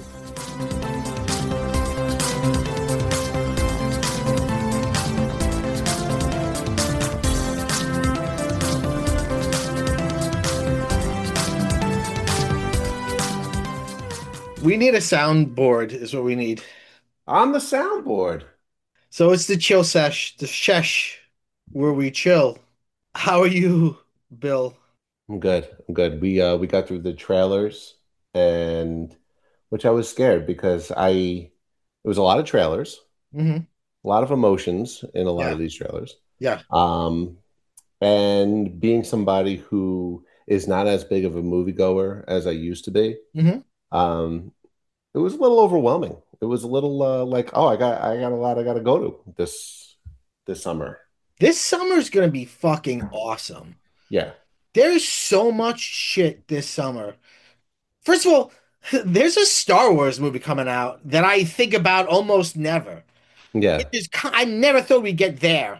We need a soundboard, is what we need. On the soundboard. So it's the chill sesh, the shesh, where we chill. How are you, Bill? I'm good. I'm good. We got through the trailers and which I was scared because I it was a lot of trailers, Hmm. a lot of emotions in a lot Yeah. of these trailers. Yeah. Um And being somebody who is not as big of a moviegoer as I used to be, Hmm. um, it was a little overwhelming. It was a little like, oh, I got a lot I got to go to this summer. This summer's gonna be fucking awesome. Yeah, There's so much shit this summer. First of all, there's a Star Wars movie coming out that I think about almost never. It yeah. is, I never thought we'd get there.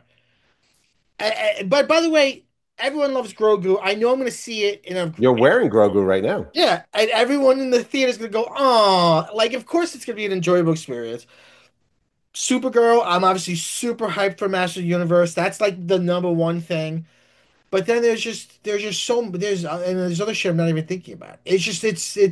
But by the way, everyone loves Grogu. I know I'm going to see it in a You're wearing Grogu right now. yeah, and everyone in the theater is going to go, oh, like of course it's going to be an enjoyable experience. Supergirl, I'm obviously super hyped for Master of the Universe. That's like the number one thing. But then there's just so and there's other shit I'm not even thinking about. It's just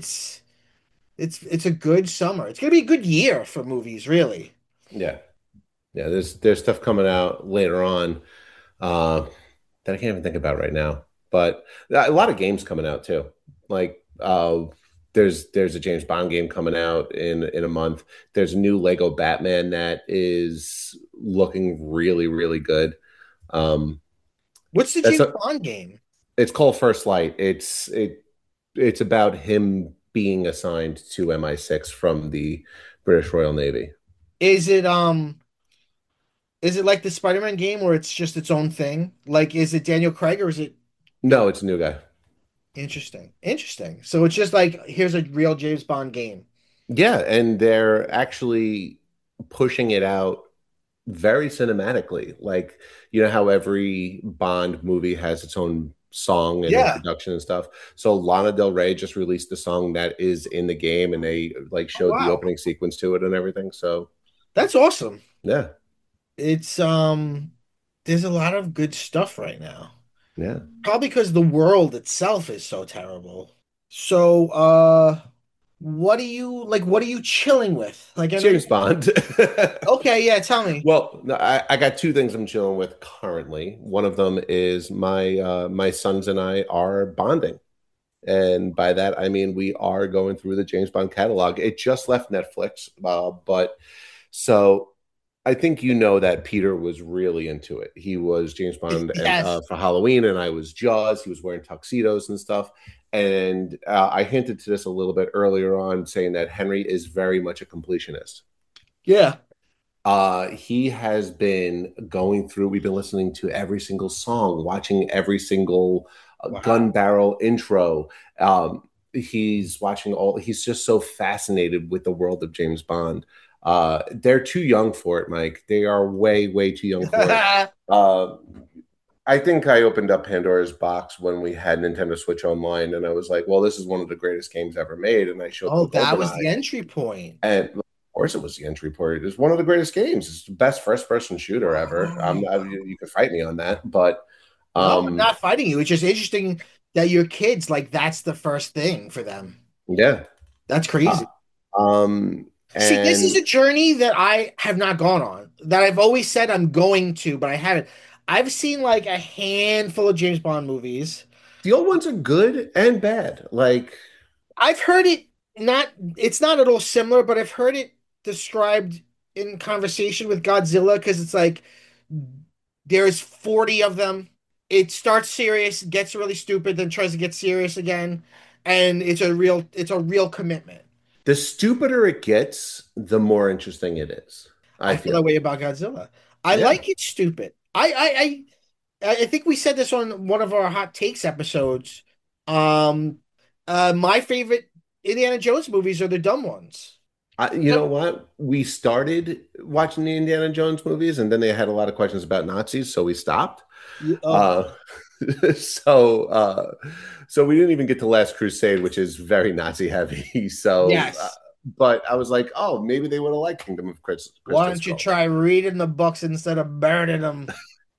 it's a good summer. It's gonna be a good year for movies, really. Yeah, yeah. There's stuff coming out later on uh, that I can't even think about right now. But a lot of games coming out too. Like there's a James Bond game coming out in a month. There's a new Lego Batman that is looking really really good. Um, What's the that's James a Bond game? It's called First Light. It's about him being assigned to MI6 from the British Royal Navy. Is it is it like the Spider-Man game where it's just its own thing? Like is it Daniel Craig or is it No, it's a new guy. interesting? Interesting. So it's just like here's a real James Bond game. Yeah, and they're actually pushing it out very cinematically. Like, you know how every Bond movie has its own song and Yeah. introduction and stuff. So Lana Del Rey just released the song that is in the game and they like Oh, showed the wow. opening sequence to it and everything. So, That's awesome. yeah. It's there's a lot of good stuff right now. Yeah. Probably because the world itself is so terrible. So, what are you chilling with? Like I know James Bond. okay, yeah, tell me. Well, no, I got two things I'm chilling with currently. One of them is my sons and I are bonding. And by that, I mean we are going through the James Bond catalog. It just left Netflix, but so I think you know that Peter was really into it. He was James Bond and Yes. for Halloween, and I was Jaws. He was wearing tuxedos and stuff. And I hinted to this a little bit earlier on, saying that Henry is very much a completionist. Yeah. He has been going through, we've been listening to every single song, watching every single gun Wow. barrel intro. He's watching he's just so fascinated with the world of James Bond. They're too young for it, Mike. They are way, way too young for it. Uh, I think I opened up Pandora's box when we had Nintendo Switch Online, and I was like, well, this is one of the greatest games ever made. And I showed Oh, them that was GoldenEye. the entry point. And of course, it was the entry port. It's one of the greatest games. It's the best first-person shooter ever. Oh. You can fight me on that, but No, I'm um, not fighting you. It's just interesting that your kids, like, that's the first thing for them. yeah. That's Uh, crazy. See, this is and a journey that I have not gone on, that I've always said I'm going to, but I haven't. I've seen like a handful of James Bond movies. the old ones are good and bad. Like, I've heard it not, it's not at all similar, but I've heard it described in conversation with Godzilla because it's like there's 40 of them. It starts serious, gets really stupid, then tries to get serious again, and it's a real commitment. the stupider it gets, the more interesting it is. I I feel that feel. way about Godzilla. I Yeah. like it stupid. I think we said this on one of our hot takes episodes. Um, my favorite Indiana Jones movies are the dumb ones. You know what? We started watching the Indiana Jones movies, and then they had a lot of questions about Nazis, so we stopped. Oh, Uh, so so we didn't even get to Last Crusade, which is very Nazi heavy. So, yes. but I was like, oh, maybe they would have liked Kingdom of Why Crystal don't you Skull. try reading the books instead of burning them?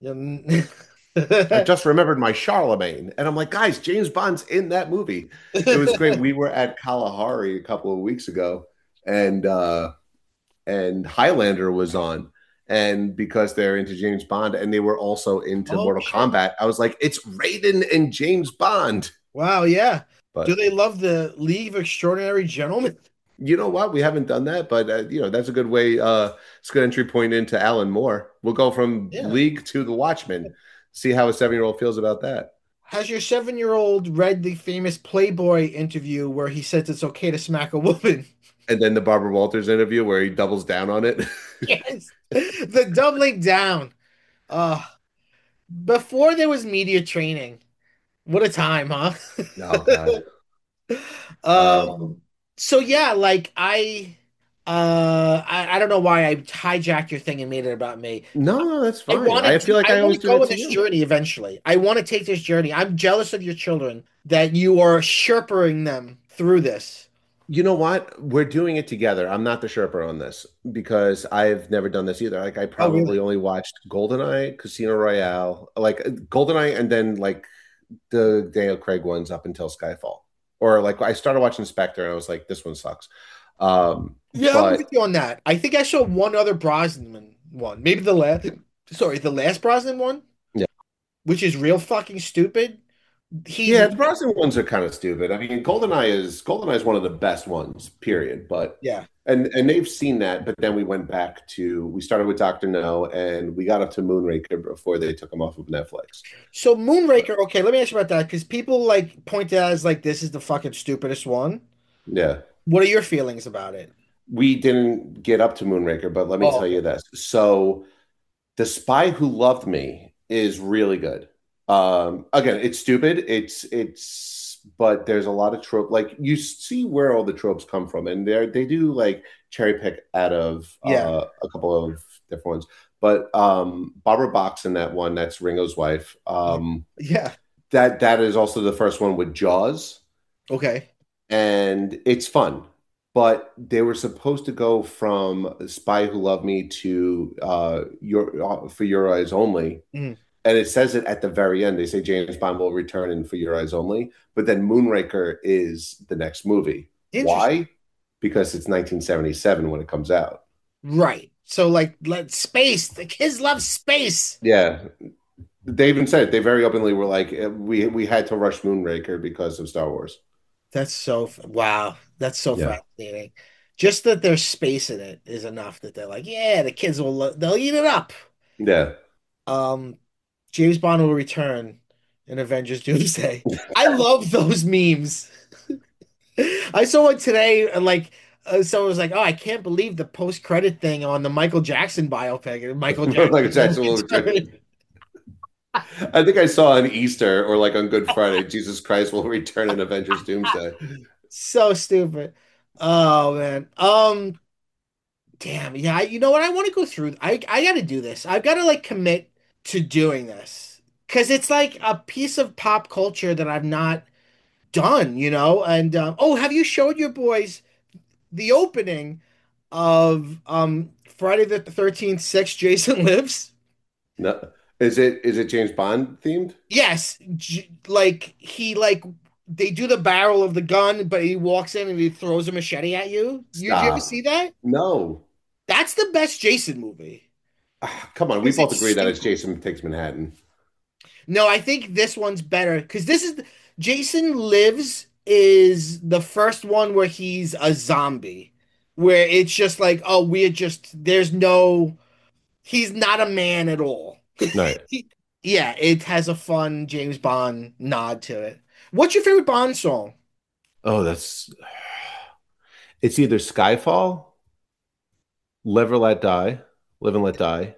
I just remembered my Charlemagne, and I'm like, guys, James Bond's in that movie. It was great. We were at Kalahari a couple of weeks ago, and Highlander was on. And because they're into James Bond and they were also into Oh Mortal shit! Kombat, I was like, it's Raiden and James Bond. Wow, yeah. Do But they love the League of Extraordinary Gentlemen? you know what? We haven't done that, but that's a good way. It's a good entry point into Alan Moore. We'll go from Yeah. League to the Watchmen. See how a 7-year-old feels about that. Has your 7-year-old read the famous Playboy interview where he says it's okay to smack a woman? And then the Barbara Walters interview where he doubles down on it. Yes. The doubling down. Uh, Before there was media training. What a time, huh? Oh God. Um, Um, so yeah, like I don't know why I hijacked your thing and made it about me. no, that's fine. I feel like I I want always to do go that on to this you. journey eventually. I want to take this journey. I'm jealous of your children that you are shepherding them through this. You know what? We're doing it together. I'm not the Sherpa on this because I've never done this either. Like I Oh, probably really? only watched GoldenEye, Casino Royale, like GoldenEye, and then like the Daniel Craig ones up until Skyfall. Or like I started watching Spectre and I was like, this one sucks. Um, Yeah, I'm with but you on that. I think I saw one other Brosnan one. Maybe the last, sorry, the last Brosnan one, yeah. which is real fucking stupid. He's Yeah, the Brosnan ones are kind of stupid. I mean, GoldenEye is one of the best ones, period. But yeah. and they've seen that, but then we started with Doctor No and we got up to Moonraker before they took them off of Netflix. So Moonraker, okay, let me ask you about that because people like point it out as like this is the fucking stupidest one. Yeah. What are your feelings about it? We didn't get up to Moonraker, but let me Oh, tell okay. you this. So The Spy Who Loved Me is really good. Again, it's stupid. But there's a lot of trope. Like you see where all the tropes come from, and they do like cherry pick out of Yeah, a couple of different ones. But Barbara Box in that one, that's Ringo's wife. yeah. That is also the first one with Jaws, Okay. and it's fun. But they were supposed to go from Spy Who Loved Me to your For Your Eyes Only, Mhm. and it says it at the very end. They say James Bond will return in For Your Eyes Only, but then Moonraker is the next movie. Interesting. Why? Because it's 1977 when it comes out. Right. So like let space. The kids love space. Yeah, they even said it. They very openly were like, we had to rush Moonraker because of Star Wars. That's so wow. That's so Yeah, fascinating. Just that there's space in it is enough that they're like, yeah, the kids they'll eat it up. yeah. Um, James Bond will return in Avengers Doomsday. I love those memes. I saw one today, and like someone was like, "Oh, I can't believe the post-credit thing on the Michael Jackson biopic." And Michael Like Jackson will Jackson will return. return. I think I saw on Easter or like on Good Friday, Jesus Christ will return in Avengers Doomsday. So stupid. Oh man. Damn. Yeah. You know what? I want to go through. I got to do this. I've got to like commit to doing this because it's like a piece of pop culture that I've not done. And oh, have you showed your boys the opening of Friday the 13th, 6 Jason Lives? No, is it James Bond themed? Yes, like he like they do the barrel of the gun, but he walks in and he throws a machete at you. You ever Stop. see that? No. That's the best Jason movie Come on, we because both it's agree that it's stupid. Jason Takes Manhattan. No, I think this one's better because Jason Lives is the first one where he's a zombie, where it's just like, oh, he's not a man at all. Right. Yeah, it has a fun James Bond nod to it. What's your favorite Bond song? Oh, it's either Skyfall, Live or Let Die, Live and Let Die.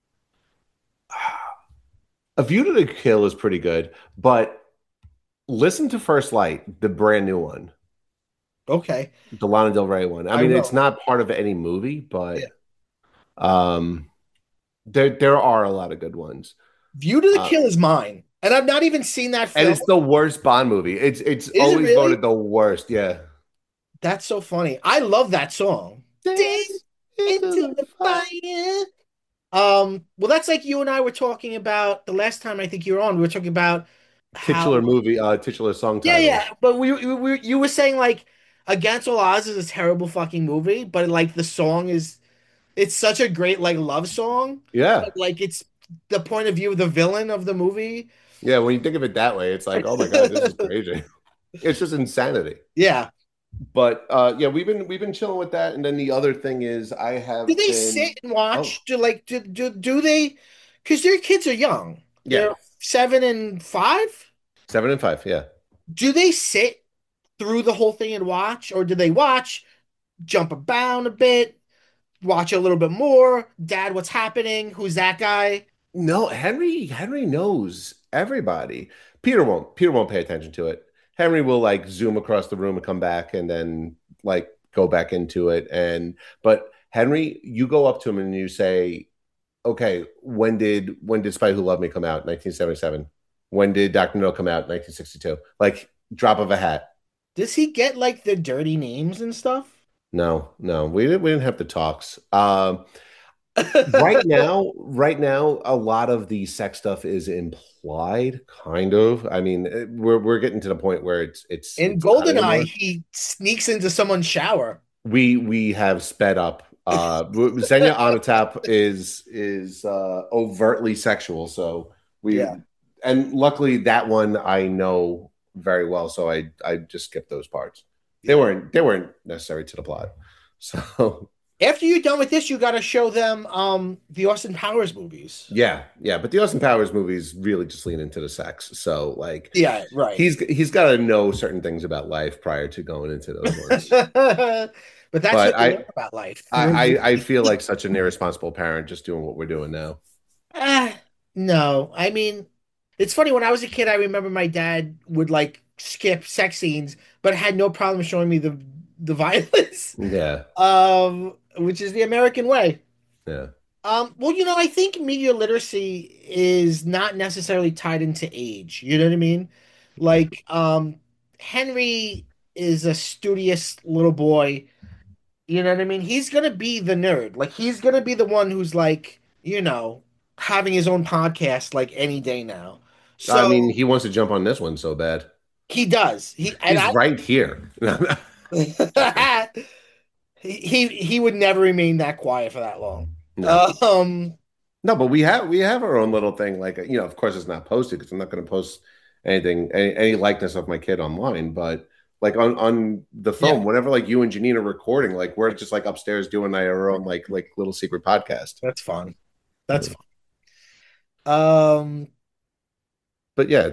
A View to the Kill is pretty good, but listen to First Light, the brand new one, Okay, the Lana Del Rey one. I I mean, it's will. not part of any movie, Yeah. but um, there are a lot of good ones. View to the Uh, Kill is mine, and I've not even seen that and film. it's the worst Bond movie. It's Is it always really? voted the worst. Yeah. That's so funny. I love that song. Dance Dance into into the the fire. fire. Well, that's like you and I were talking about the last time I think you were on. We were talking about how, Titular song yeah, yeah. titles. But you were saying like Against All Odds is a terrible fucking movie, but like the song is it's such a great like love song. Yeah. But like it's the point of view of the villain of the movie. Yeah. When you think of it that way, it's like, oh my God, this is crazy. It's just insanity. Yeah. But yeah, we've been chilling with that. And then the other thing is I Do have they been sit and oh watch? Do like do they? Because their kids are young. They're yeah. 7 and 5? 7 and 5, yeah. Do they sit through the whole thing and watch, or do they watch, jump about a bit, watch a little bit more? Dad, what's happening? Who's that guy? No, Henry knows everybody. Peter won't pay attention to it. Henry will like zoom across the room and come back and then like go back into it. And but Henry, you go up to him and you say, okay, when did Spy Who Loved Me come out? 1977. When did Dr. No come out? 1962. Like drop of a hat. Does he get like the dirty names and stuff? No, no, we didn't have the talks. Right now, a lot of the sex stuff is implied, kind of. I mean, we're getting to the point where it's In it's not GoldenEye, anymore. he sneaks into someone's shower. We have sped up. Xenia Onatap is overtly sexual, so we Yeah. and luckily that one I know very well, so I just skipped those parts. Yeah. They weren't necessary to the plot. So After you're done with this, you got to show them the Austin Powers movies. yeah, yeah, but the Austin Powers movies really just lean into the sex. So like Yeah, right. he's got to know certain things about life prior to going into those ones. But that's But what you learn about life. I feel like such an irresponsible parent just doing what we're doing now. Ah, no, I mean, it's funny. When I was a kid, I remember my dad would like skip sex scenes, but had no problem showing me the violence, Yeah, which is the American way. yeah. Well, I think media literacy is not necessarily tied into age. You know what I mean? Like, Henry is a studious little boy. You know what I mean? He's gonna be the nerd. Like, he's gonna be the one who's like, having his own podcast like any day now. I mean, So he wants to jump on this one so bad. he does. He's right here. He would never remain that quiet for that long. No, Um, no, but we have our own little thing. Like of course, it's not posted because I'm not going to post anything, any likeness of my kid online. But like on the yeah, phone, whenever like you and Janine are recording, like we're just like upstairs doing our own like little secret podcast. that's fun. That's fun. Um, But yeah,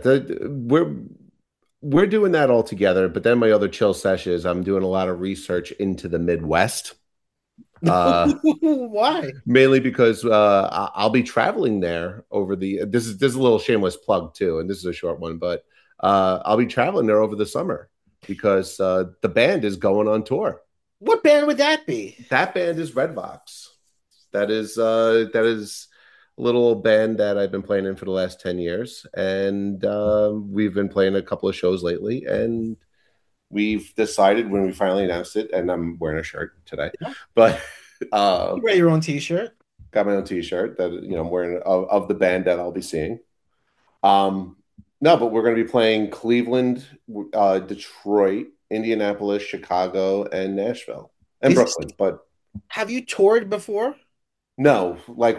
we're doing that all together. But then my other chill sesh is I'm doing a lot of research into the Midwest. Uh, why? Mainly because I'll be traveling there over the. This is a little shameless plug too, and this is a short one, but I'll be traveling there over the summer because the band is going on tour. What band would that be? That band is Redvox. That is a little band that I've been playing in for the last 10 years, and we've been playing a couple of shows lately, and we've decided when we finally announced it, and I'm wearing a shirt today, Yeah. but uh, You wear your own t-shirt. got my own T-shirt that I'm wearing of the band that I'll be seeing. Um, no, but we're going to be playing Cleveland, Detroit, Indianapolis, Chicago, and Nashville and Is this, Brooklyn. But have you toured before? no, like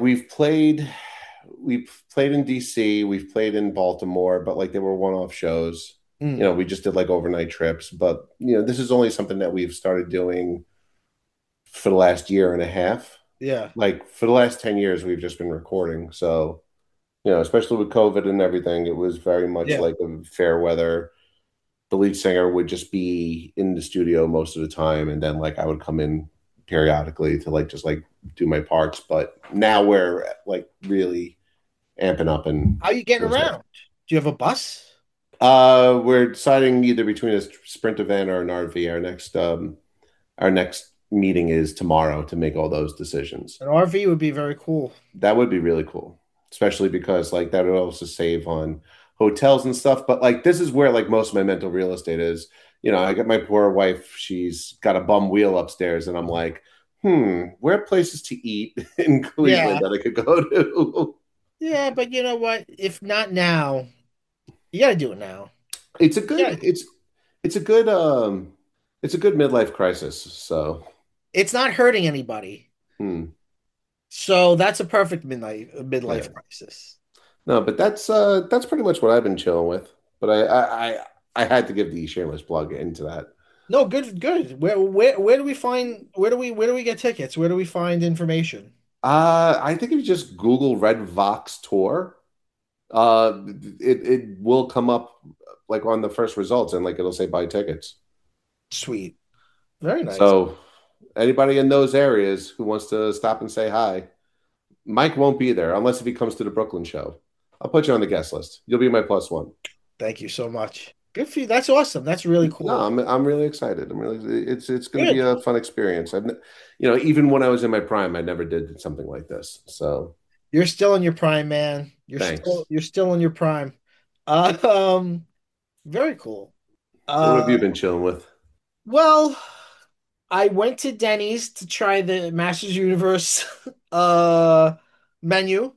we've played in DC, we've played in Baltimore, but like they were one-off shows. Mm, We just did like overnight trips, but this is only something that we've started doing for the last year and a half. yeah. Like for the last 10 years, we've just been recording. So, especially with COVID and everything, it was very much Yeah. like a fair weather. The lead singer would just be in the studio most of the time, and then like I would come in periodically to like just like do my parts. But now we're like really amping up and How are you getting doing stuff. around? Do you have a bus? We're deciding either between a Sprinter van or an RV. Our next meeting is tomorrow to make all those decisions. An RV would be very cool. That would be really cool, especially because like that would also save on hotels and stuff. But like this is where like most of my mental real estate is. I got my poor wife, she's got a bum wheel upstairs, and I'm like, where are places to eat in Cleveland Yeah. that I could go to? Yeah, but you know what? If not now, you gotta do it now. It's a good Yeah. it's a good it's a good midlife crisis. So It's not hurting anybody. hmm, So that's a perfect yeah. midlife crisis. No, but that's pretty much what I've been chilling with. But I had to give the shameless plug into that. No, good, good. Where do we find where do we get tickets? Where do we find information? I think if you just Google Red Vox Tour, Uh, it will come up like on the first results, and like it'll say buy tickets. Sweet. Very nice. So anybody in those areas who wants to stop and say hi, Mike won't be there unless if he comes to the Brooklyn show. I'll put you on the guest list. You'll be my plus one. Thank you so much. Good for you. That's awesome. That's really No, cool. I'm really excited. I'm really it's going to be Good. a fun experience. Even when I was in my prime, I never did something like this. So You're still in your prime, man. thanks. You're still in your prime. Uh, um, very cool. So what have you Uh, been chilling with? well, I went to Denny's to try the Masters Universe menu.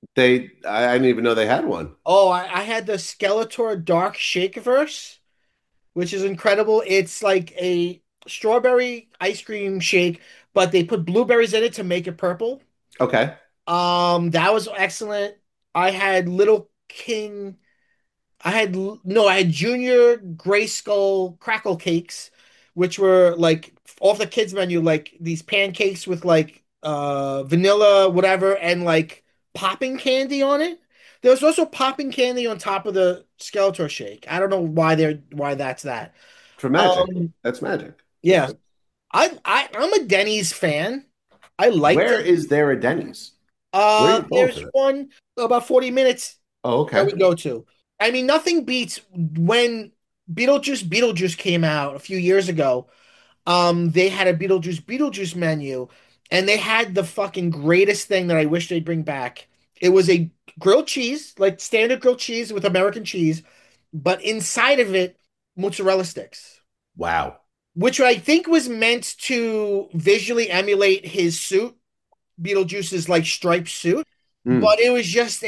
I didn't even know they had one. Oh, I had the Skeletor Dark Shakeverse, which is incredible. It's like a strawberry ice cream shake, but they put blueberries in it to make it purple. Okay. That was excellent. I had Little King. I had no, I had Junior Gray Skull Crackle Cakes, which were like off the kids menu, like these pancakes with like vanilla, whatever, and like popping candy on it. There was also popping candy on top of the Skeletor shake. I don't know why that's that. For magic. Um, That's magic. yeah, I'm a Denny's fan. I like Where Denny's. is there a Denny's? Where are you going for There's that? one about 40 minutes Oh, that okay. we go to. I mean, nothing beats when Beetlejuice came out a few years ago. They had a Beetlejuice menu, and they had the fucking greatest thing that I wish they'd bring back. It was a grilled cheese, like standard grilled cheese with American cheese, but inside of it, mozzarella sticks, Wow. which I think was meant to visually emulate his suit, Beetlejuice's like striped suit, Mm. but it was just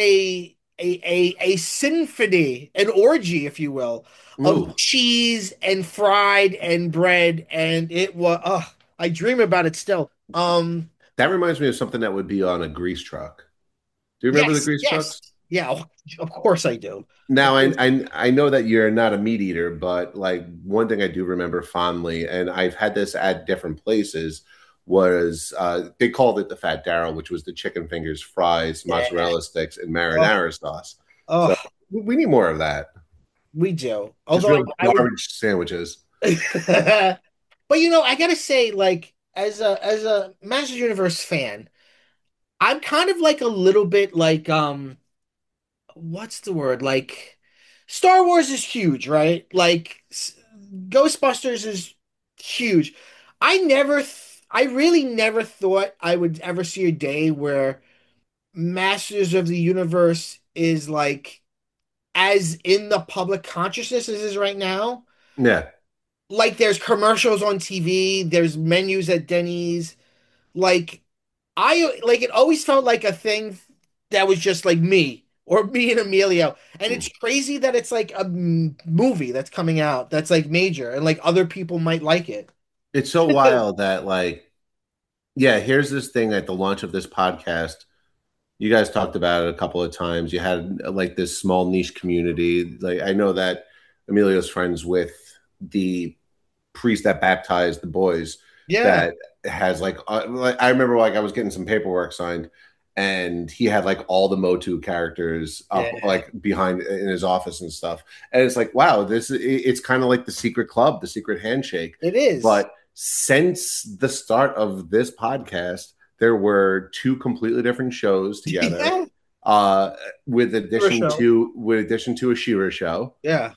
a symphony, an orgy, if you will, of Ooh. cheese and fried and bread, and it was. I dream about it still. That reminds me of something that would be on a grease truck. Do you remember the Yes, grease yes, trucks? yeah. Of course I do. Of Now, course. I know that you're not a meat eater, but like one thing I do remember fondly, and I've had this at different places, was they called it the Fat Darrell, which was the chicken fingers, fries, Yeah. mozzarella sticks, and Oh, marinara sauce. So oh, we need more of that. we do. Just Although real I would, garbage sandwiches. but I gotta say, like as a Masters Universe fan, I'm kind of like a little bit like what's the word? Like Star Wars is huge, right? Like Ghostbusters is huge. I really never thought I would ever see a day where Masters of the Universe is like as in the public consciousness as it is right now. Yeah. Like there's commercials on TV, there's menus at Denny's. Like it always felt like a thing that was just like me or me and Emilio. And it's crazy that it's like a movie that's coming out that's like major and like other people might like it. It's so wild that like, yeah, here's this thing at the launch of this podcast. You guys talked about it a couple of times. You had like this small niche community. Like I know that Emilio's friends with the priest that baptized the boys Yeah, that has like I remember like I was getting some paperwork signed and he had like all the Motu characters up yeah, like behind in his office and stuff. And it's like, wow, it's kind of like the secret club, the secret handshake. it is. But since the start of this podcast, there were two completely different shows together. Yeah, Uh, for sure. with addition to a Shira show. Yeah.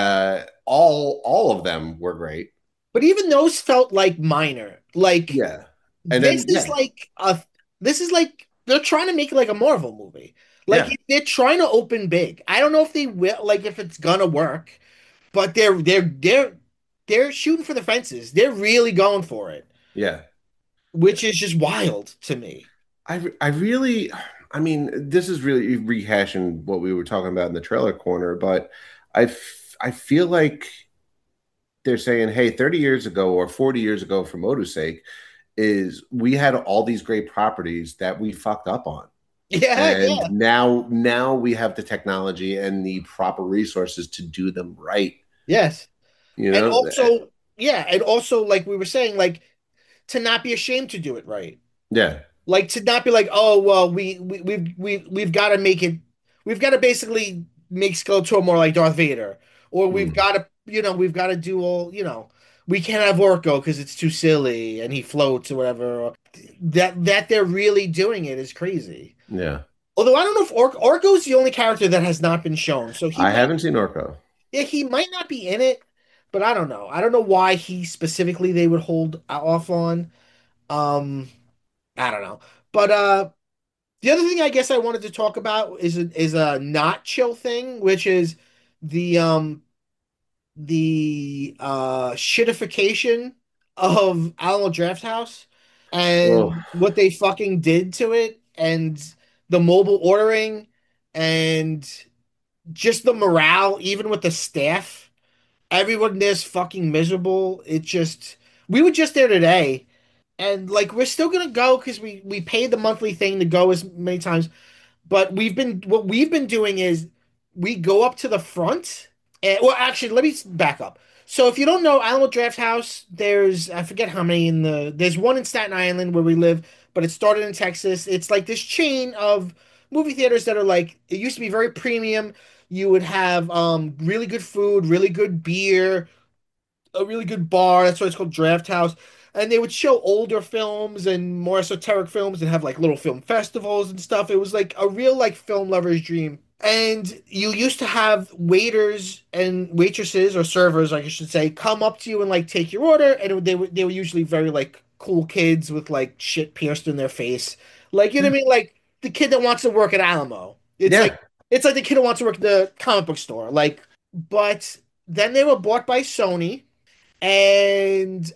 All of them were great. But even those felt like minor. Like Yeah. And this then is yeah, like a this is like they're trying to make it like a Marvel movie. Like yeah, they're trying to open big. I don't know if they will like if it's gonna work, but they're shooting for the fences. They're really going for it, yeah. which is just wild to me. I really, I mean, this is really rehashing what we were talking about in the trailer corner, but I feel like they're saying, hey, 30 years ago or 40 years ago, for Moto's sake, is we had all these great properties that we fucked up on. Yeah, And yeah. now we have the technology and the proper resources to do them right. Yes. You And know? also, yeah, and also like we were saying, like to not be ashamed to do it right. Yeah. Like to not be like, oh well, we've got to make it. we've got to basically make Skeletor more like Darth Vader, or we've Mm. got to, we've got to do all, we can't have Orko because it's too silly and he floats or whatever. That they're really doing it is crazy. Yeah. Although I don't know if Orko's the only character that has not been shown, so he I might, haven't seen Orko. yeah, he might not be in it, but I don't know. I don't know why he specifically they would hold off on. Um, I don't know, but the other thing I guess I wanted to talk about is a not chill thing, which is the shitification of Alamo Drafthouse Oh, and what they fucking did to it and the mobile ordering and just the morale, even with the staff. Everyone there's fucking miserable. We were just there today, and like we're still gonna go because we paid the monthly thing to go as many times. But what we've been doing is we go up to the front. And, well, actually, let me back up. So if you don't know Alamo Draft House, there's I forget how many there's one in Staten Island where we live, but it started in Texas. It's like this chain of movie theaters that are like it used to be very premium. You would have really good food, really good beer, a really good bar. That's why it's called Draft House. And they would show older films and more esoteric films and have like little film festivals and stuff. It was like a real like film lover's dream. And you used to have waiters and waitresses or servers, like I should say, come up to you and like take your order. And they were usually very like cool kids with like shit pierced in their face. Like, you know what I mean? Like the kid that wants to work at Alamo. yeah. It's like the kid that wants to work at the comic book store. Like, but then they were bought by Sony and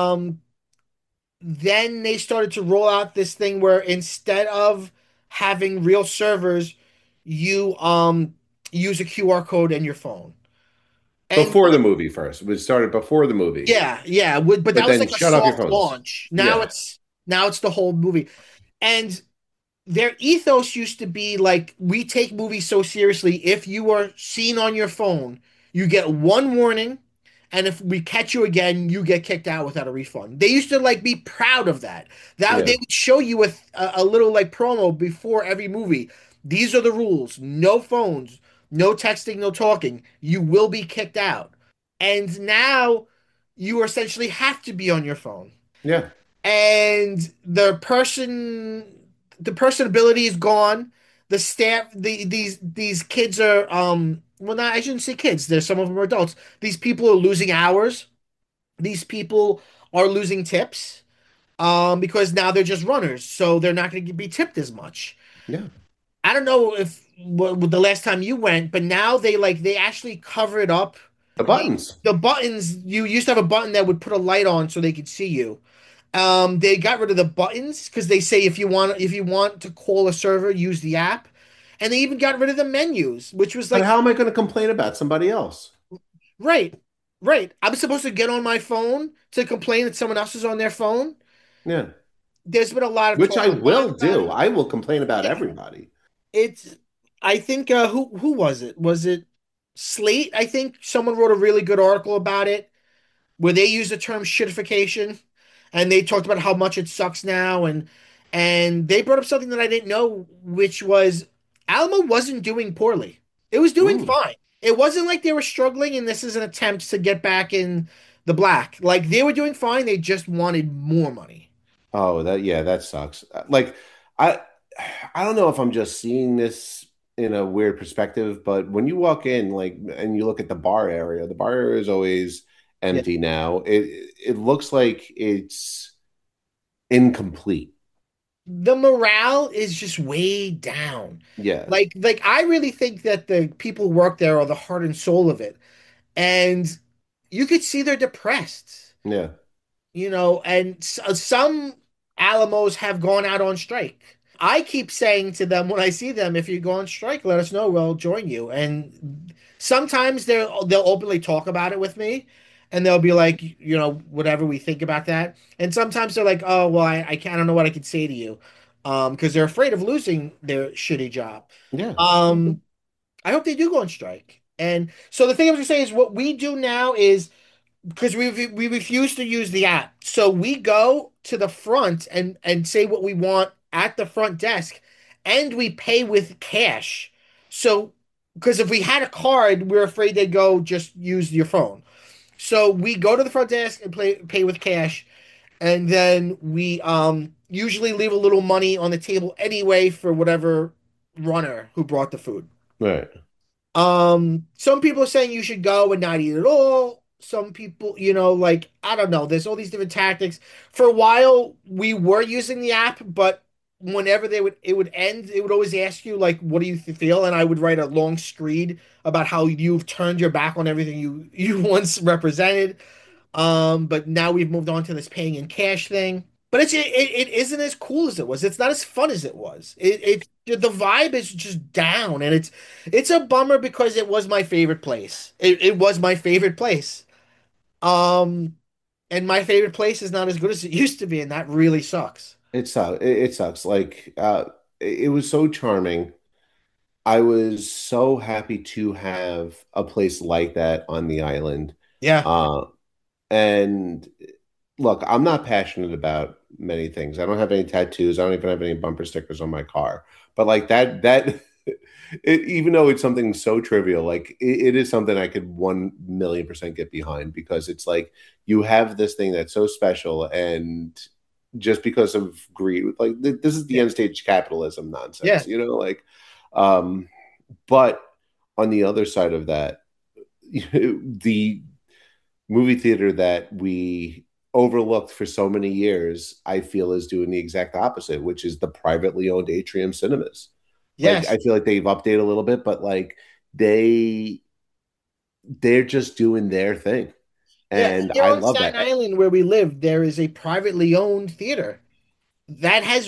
then they started to roll out this thing where instead of having real servers, you use a QR code in your phone. And Before the movie first. We started before the movie. yeah, yeah, but But that was then like a shut off your soft phones. launch. Yeah. Now it's the whole movie. And their ethos used to be like, we take movies so seriously. If you are seen on your phone, you get one warning, and if we catch you again, you get kicked out without a refund. They used to like be proud of that. That Yeah. they would show you with a little like promo before every movie. These are the rules: no phones, no texting, no talking. You will be kicked out. And now you essentially have to be on your phone Yeah. and the personability is gone. The staff, these kids are well, not I shouldn't say kids. There's some of them are adults. These people are losing hours. These people are losing tips because now they're just runners, so they're not going to be tipped as much. Yeah. I don't know if what the last time you went, but now they actually cover it up. The buttons. The buttons, you used to have a button that would put a light on so they could see you. They got rid of the buttons because they say if you want to call a server, use the app. And they even got rid of the menus, which was But like, how am I going to complain about somebody else? right, right. I'm supposed to get on my phone to complain that someone else is on their phone. Yeah. There's been a lot of Which talk I online will about do. it. I will complain about Yeah, everybody. it's. I think who was it? Was it Slate? I think someone wrote a really good article about it where they use the term shitification and they talked about how much it sucks now and they brought up something that I didn't know, which was Alamo wasn't doing poorly. It was doing Mm. fine. It wasn't like they were struggling and this is an attempt to get back in the black. Like they were doing fine, they just wanted more money. Oh, that yeah, that sucks. Like I I don't know if I'm just seeing this in a weird perspective, but when you walk in like and you look at the bar area is always Yeah. empty now. It looks like it's incomplete. The morale is just way down. Yeah. Like I really think that the people who work there are the heart and soul of it. And you could see they're depressed. Yeah. And some Alamos have gone out on strike. I keep saying to them when I see them, if you go on strike, let us know. We'll join you. And sometimes they'll openly talk about it with me, and they'll be like, whatever we think about that. And sometimes they're like, oh, well, I can't, I don't know what I can say to you, because they're afraid of losing their shitty job. Yeah. Um, I hope they do go on strike. And so the thing I was gonna say is what we do now is because we refuse to use the app. So we go to the front and say what we want at the front desk, and we pay with cash. So, because if we had a card, we're afraid they'd go just use your phone. So we go to the front desk and pay with cash, and then we usually leave a little money on the table anyway for whatever runner who brought the food. Right. Some people are saying you should go and not eat at all. Some people, like I don't know, there's all these different tactics. For a while, we were using the app, but whenever it would end, it would always ask you like, "What do you feel?" And I would write a long screed about how you've turned your back on everything you once represented. But now we've moved on to this paying in cash thing. But it isn't as cool as it was. It's not as fun as it was. The vibe is just down, and it's a bummer because it was my favorite place. It was my favorite place. Um, and my favorite place is not as good as it used to be, and that really sucks. It sucks. It sucks. Like it was so charming. I was so happy to have a place like that on the island. Yeah, Uh, and look, I'm not passionate about many things. I don't have any tattoos. I don't even have any bumper stickers on my car. But like even though it's something so trivial, like it is something I could 1,000,000% get behind because it's like you have this thing that's so special, and just because of greed, like this is the yeah, end stage capitalism yeah, nonsense, like, um, but on the other side of that, the movie theater that we overlooked for so many years, I feel is doing the exact opposite, which is the privately owned Atrium Cinemas. Like yes, I feel like they've updated a little bit, but like they they're just doing their thing. yeah. And Here I on love Staten that. Island, where we live, there is a privately owned theater that has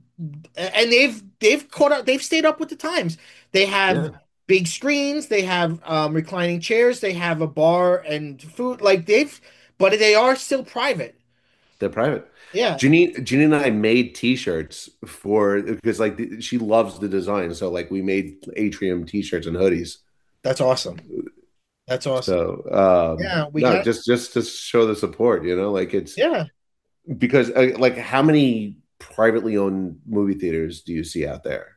and they've caught up, they've stayed up with the times. They have Yeah, big screens, they have reclining chairs, they have a bar and food, like but they are still private. they're private. Yeah, Jeannie and I made T-shirts for because like she loves the design, so like we made Atrium T-shirts and hoodies. that's awesome. That's awesome. So Yeah, we no, got just to show the support, like it's yeah. because like how many privately owned movie theaters do you see out there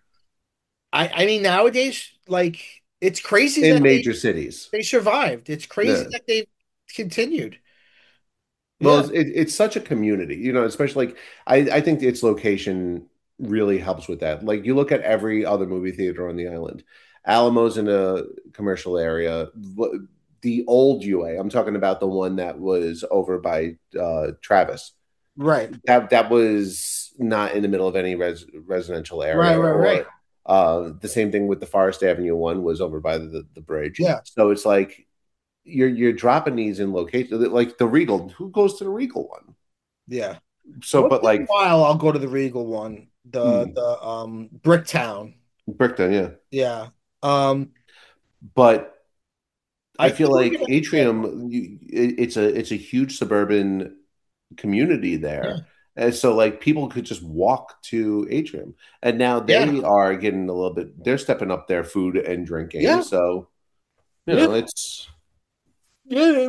I mean nowadays, like it's crazy in that major cities? they survived. It's crazy Yeah. that they've continued. Well, Yeah, it's such a community, especially like I think its location really helps with that. Like you look at every other movie theater on the island. Alamo's in a commercial area. The old UA, I'm talking about the one that was over by Travis. right. That was not in the middle of any residential Right, area, right, right. or the same thing with the Forest Avenue one was over by the bridge. Yeah, So it's like you're dropping these in locations like the Regal. Who goes to the Regal one? yeah. So, Once but in a like while, I'll go to the Regal one, the Bricktown. Brickton, yeah. Yeah. Um, But I I feel think we're like gonna, yeah, Atrium, it's a huge suburban community yeah, there. And so like people could just walk to Atrium. And now yeah, they are getting a little bit, they're stepping up their food and drinking. yeah, So, yeah, it's yeah.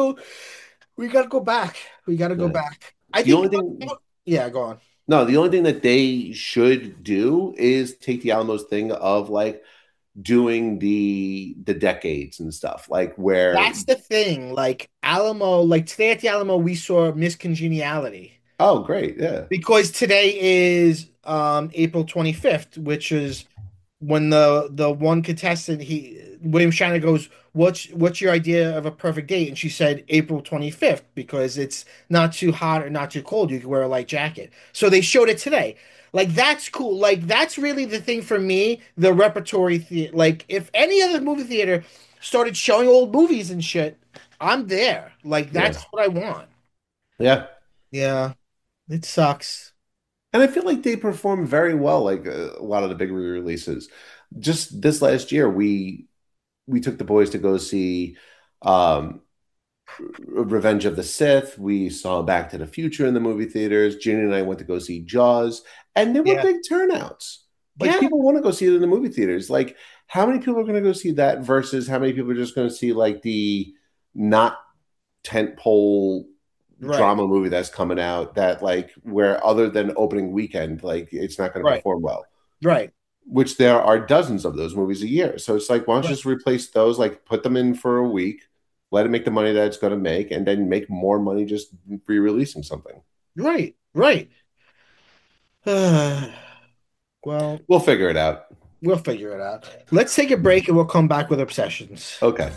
We gotta go back. We gotta go uh, back. I the think, only thing, yeah, go on. no, the only thing that they should do is take the Alamos thing of like doing the decades and stuff, like where, That's the thing. Like Alamo, like today at the Alamo, we saw Miss Congeniality oh, great. Yeah. because today is April 25th, which is when the one contestant William Shatner goes, what's your idea of a perfect date? And she said April 25th because it's not too hot or not too cold. You can wear a light jacket. So they showed it today. Like that's cool. Like that's really the thing for me, the repertory theater. Like if any other movie theater started showing old movies and shit, I'm there. Like Yeah. that's what I want. Yeah. Yeah, it sucks. And I feel like they perform very well, like a lot of the big re-releases. Just this last year, we took the boys to go see um, Revenge of the Sith. We saw Back to the Future in the movie theaters. Ginny and I went to go see Jaws, and there were Yeah. big turnouts. Like Yeah. people want to go see it in the movie theaters. Like how many people are going to go see that versus how many people are just going to see like the not tentpole Right. drama movie that's coming out that like where other than opening weekend, like it's not going to Right. perform well. Right. which there are dozens of those movies a year. So it's like, why don't you Right. just replace those, like put them in for a week, let it make the money that it's going to make, and then make more money just re-releasing something. Right. Right. Well, We'll figure it out. we'll figure it out. Let's take a break and we'll come back with obsessions. Okay.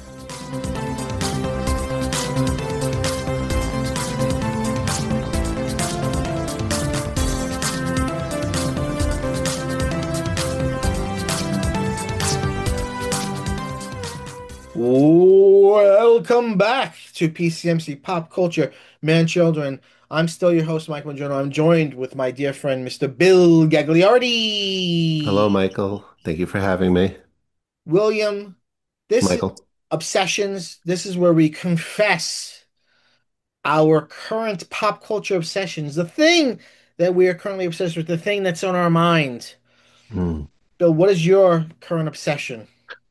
Welcome back to PCMC Pop Culture, Man Children. I'm still your host, Mike Mangiano. I'm joined with my dear friend, Mr. Bill Hello, Gagliardi. Michael. Thank you for having me. William, this is Michael. Obsessions. This is where we confess our current pop culture obsessions, the thing that we are currently obsessed with, the thing that's on our mind. Hmm. Bill, what is your current obsession?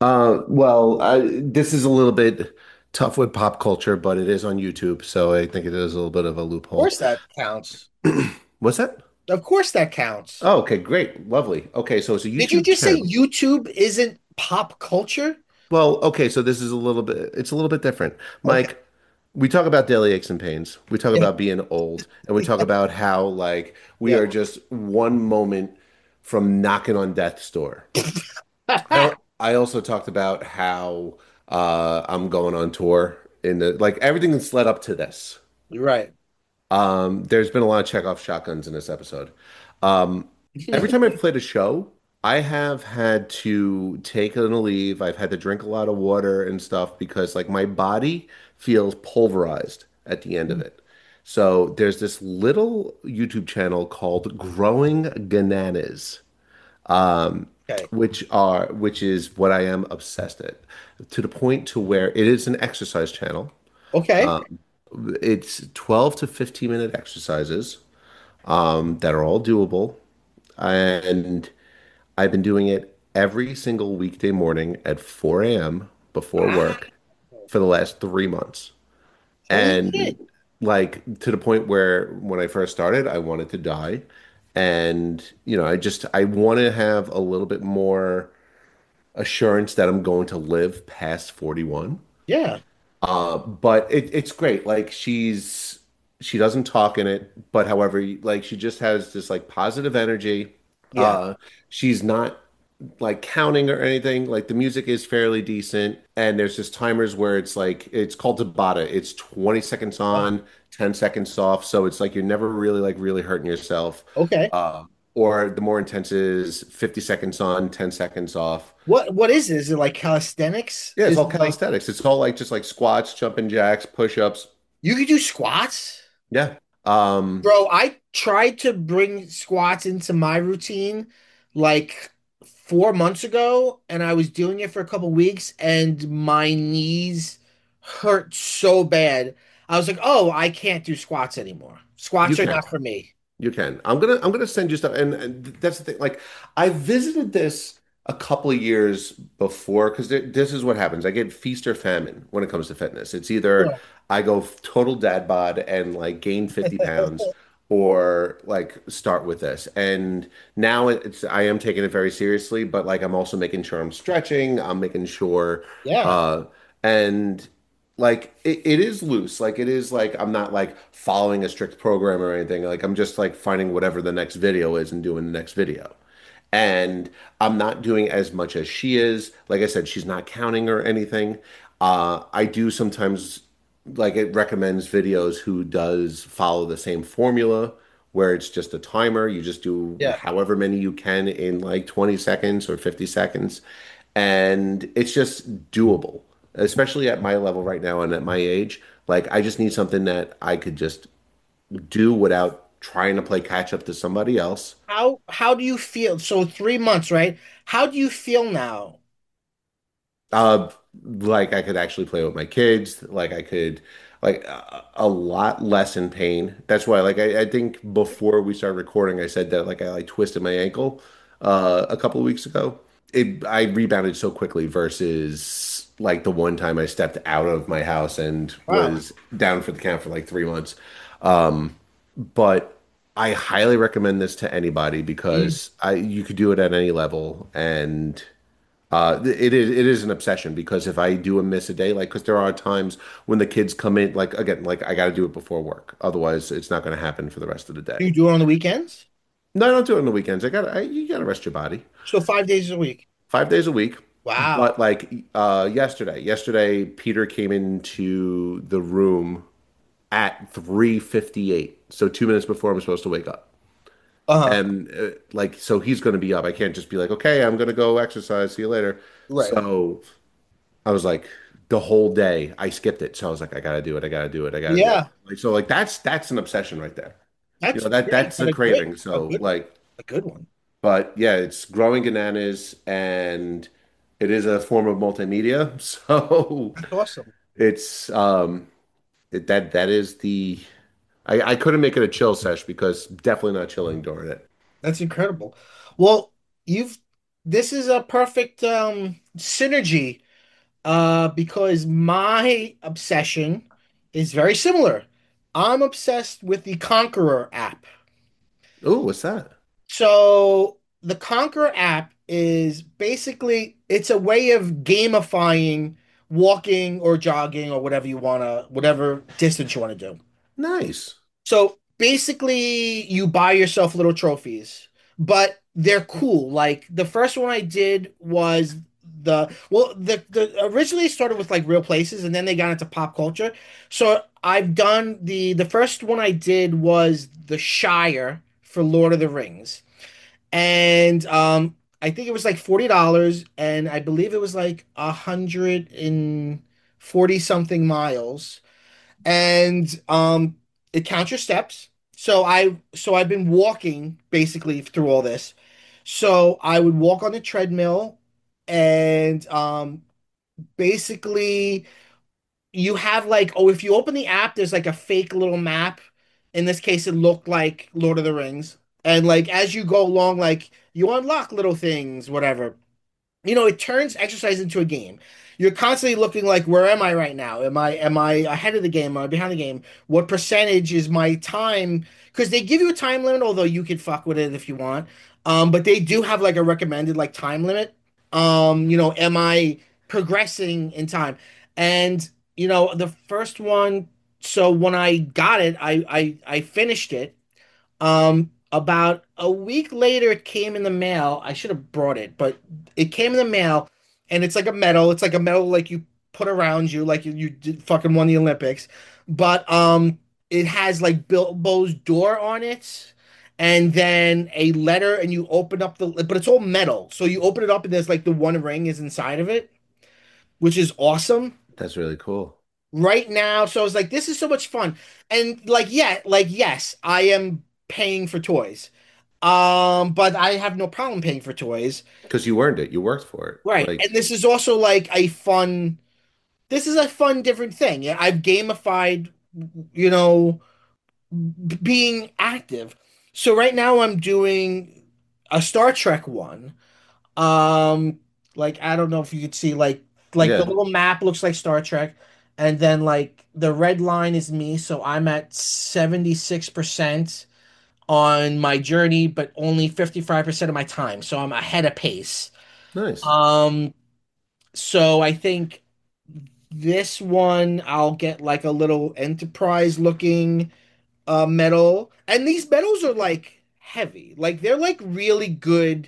This is a little bit tough with pop culture, but it is on YouTube, so I think it is a little bit of a Of course loophole. that counts. What's that? Of course that counts. Oh, okay, great, lovely. Okay, so it's a Did you YouTube just say channel. YouTube isn't pop culture? Well, okay, so this is a little bit, it's a little bit different. Okay. Mike, we talk about daily aches and pains. We talk Yeah. about being old, and we talk about how, like, we Yeah. are just one moment from knocking on death's door. I also talked about how I'm going on tour in the like everything that's led up to this. You're right. There's been a lot of Chekhov shotguns in this episode. Um, every time I've played a show, I have had to take a leave. I've had to drink a lot of water and stuff because like my body feels pulverized at the end of it. So there's this little YouTube channel called Growing Bananas, um, Okay. which is what I am obsessed at, to the point to where it is an exercise channel. Okay. It's 12 to 15 minute exercises that are all doable. And I've been doing it every single weekday morning at 4 a.m. before Wow. work for the last 3 months. Holy And shit. like to the point where when I first started, I wanted to die. And, I want to have a little bit more assurance that I'm going to live past 41. Yeah. But it's great. Like she doesn't talk in it, but however, like she just has this like positive energy. Yeah. Uh, she's not like counting or anything. Like the music is fairly decent, and there's just timers where it's like it's called Tabata. It's 20 seconds Wow. on, 10 seconds off. So it's like you're never really like really hurting yourself. Okay. Uh, or the more intense is 50 seconds on, 10 seconds off. What is it? Is it like calisthenics? Yeah, it's Is all it like calisthenics. It's all like just like squats, jumping jacks, push-ups. you could do squats? Yeah. Bro, I tried to bring squats into my routine like 4 months ago, and I was doing it for a couple weeks, and my knees hurt so bad. I was like, oh, I can't do squats anymore. You Squats are can. not for me. You can. I'm gonna send you stuff, and that's the thing. Like I visited this a couple of years before because this is what happens. I get feast or famine when it comes to fitness. It's either Yeah. I go total dad bod and like gain 50 pounds, or like start with this. And now I am taking it very seriously, but like I'm also making sure I'm stretching. I'm making sure, Yeah. uh, and like it is loose. Like it is like I'm not like following a strict program or anything. Like I'm just like finding whatever the next video is and doing the next video. And I'm not doing as much as she is. Like I said, she's not counting or anything. I do sometimes like it recommends videos who does follow the same formula where it's just a timer. You just do Yeah. however many you can in like 20 seconds or 50 seconds. And it's just doable, especially at my level right now and at my age. Like I just need something that I could just do without trying to play catch up to somebody else. How do you feel? So 3 months, right? How do you feel now? Uh, like I could actually play with my kids. Like I could, like a lot less in pain. That's why, like I think before we started recording, I said that like I like twisted my ankle a couple of weeks ago. I rebounded so quickly versus like the one time I stepped out of my house and Wow. was down for the count for like 3 months. But I highly recommend this to anybody Mm. because I you could do it at any level, and it is an obsession because if I do a miss a day, like because there are times when the kids come in, like again, like I got to do it before work, otherwise it's not going to happen for the rest of the Do you day. do it on the weekends? No, I don't do it on the weekends. You got to rest your body. So 5 days a week. 5 days a week. Wow. But like yesterday, Peter came into the room at 3:58, so 2 minutes before I'm supposed to wake up. Uh-huh. And like, so he's going to be up. I can't just be like, okay, I'm going to go exercise. See you later. Right. So I was like, the whole day I skipped it. So I was like, I got to do it. I got to do it. I got to do it. Yeah. Like, so like that's an obsession right there. You That's know, that great, that's but a craving. a So good one. like, A good one. but yeah, it's growing bananas and it is a form of multimedia. So That's awesome. it's that is the I couldn't make it a chill sesh because definitely not chilling during it. That's incredible. Well, you've this is a perfect synergy because my obsession is very similar. I'm obsessed with the Conqueror app. Oh, what's that? So the Conqueror app is basically it's a way of gamifying walking or jogging or whatever distance you want to do. Nice. So basically, you buy yourself little trophies, but they're cool. Like the first one I did was the originally started with like real places, and then they got into pop culture. So I've done the first one I did was the Shire for Lord of the Rings, and I think it was like $40, and I believe it was like 140 something miles and it counts your steps. So I've been walking basically through all this. So I would walk on the treadmill and basically you have like if you open the app there's like a fake little map. In this case it looked like Lord of the Rings. And like as you go along like you unlock little things, whatever. It turns exercise into a game. You're constantly looking like, where am I right now? Am I ahead of the game? Am I behind the game? What percentage is my time? Because they give you a time limit, although you could fuck with it if you want. But they do have like a recommended like time limit. Am I progressing in time? And the first one, so when I got it, I finished it. About a week later, it came in the mail. I should have brought it, but it came in the mail, and it's like a medal. It's like a medal like you put around you, like you did fucking won the Olympics. But it has like Bilbo's door on it, and then a letter, and you open up but it's all metal. So you open it up, and there's like the One Ring is inside of it, which is awesome That's really cool. right now. So I was like, this is so much fun. And like, yeah, like, yes, I am paying for toys. But I have no problem paying for toys. Because you earned it. You worked for it. Right. Like, And this is also like this is a fun, different thing. Yeah, I've gamified, you know, being active. So right now I'm doing a Star Trek one. Um, like I don't know if you could see like the yeah, little map looks like Star Trek, and then like the red line is me, so I'm at 76% on my journey, but only 55% of my time, so I'm ahead of pace. nice. Um, so I think this one I'll get like a little enterprise looking medal, and these medals are like heavy, like they're like really good.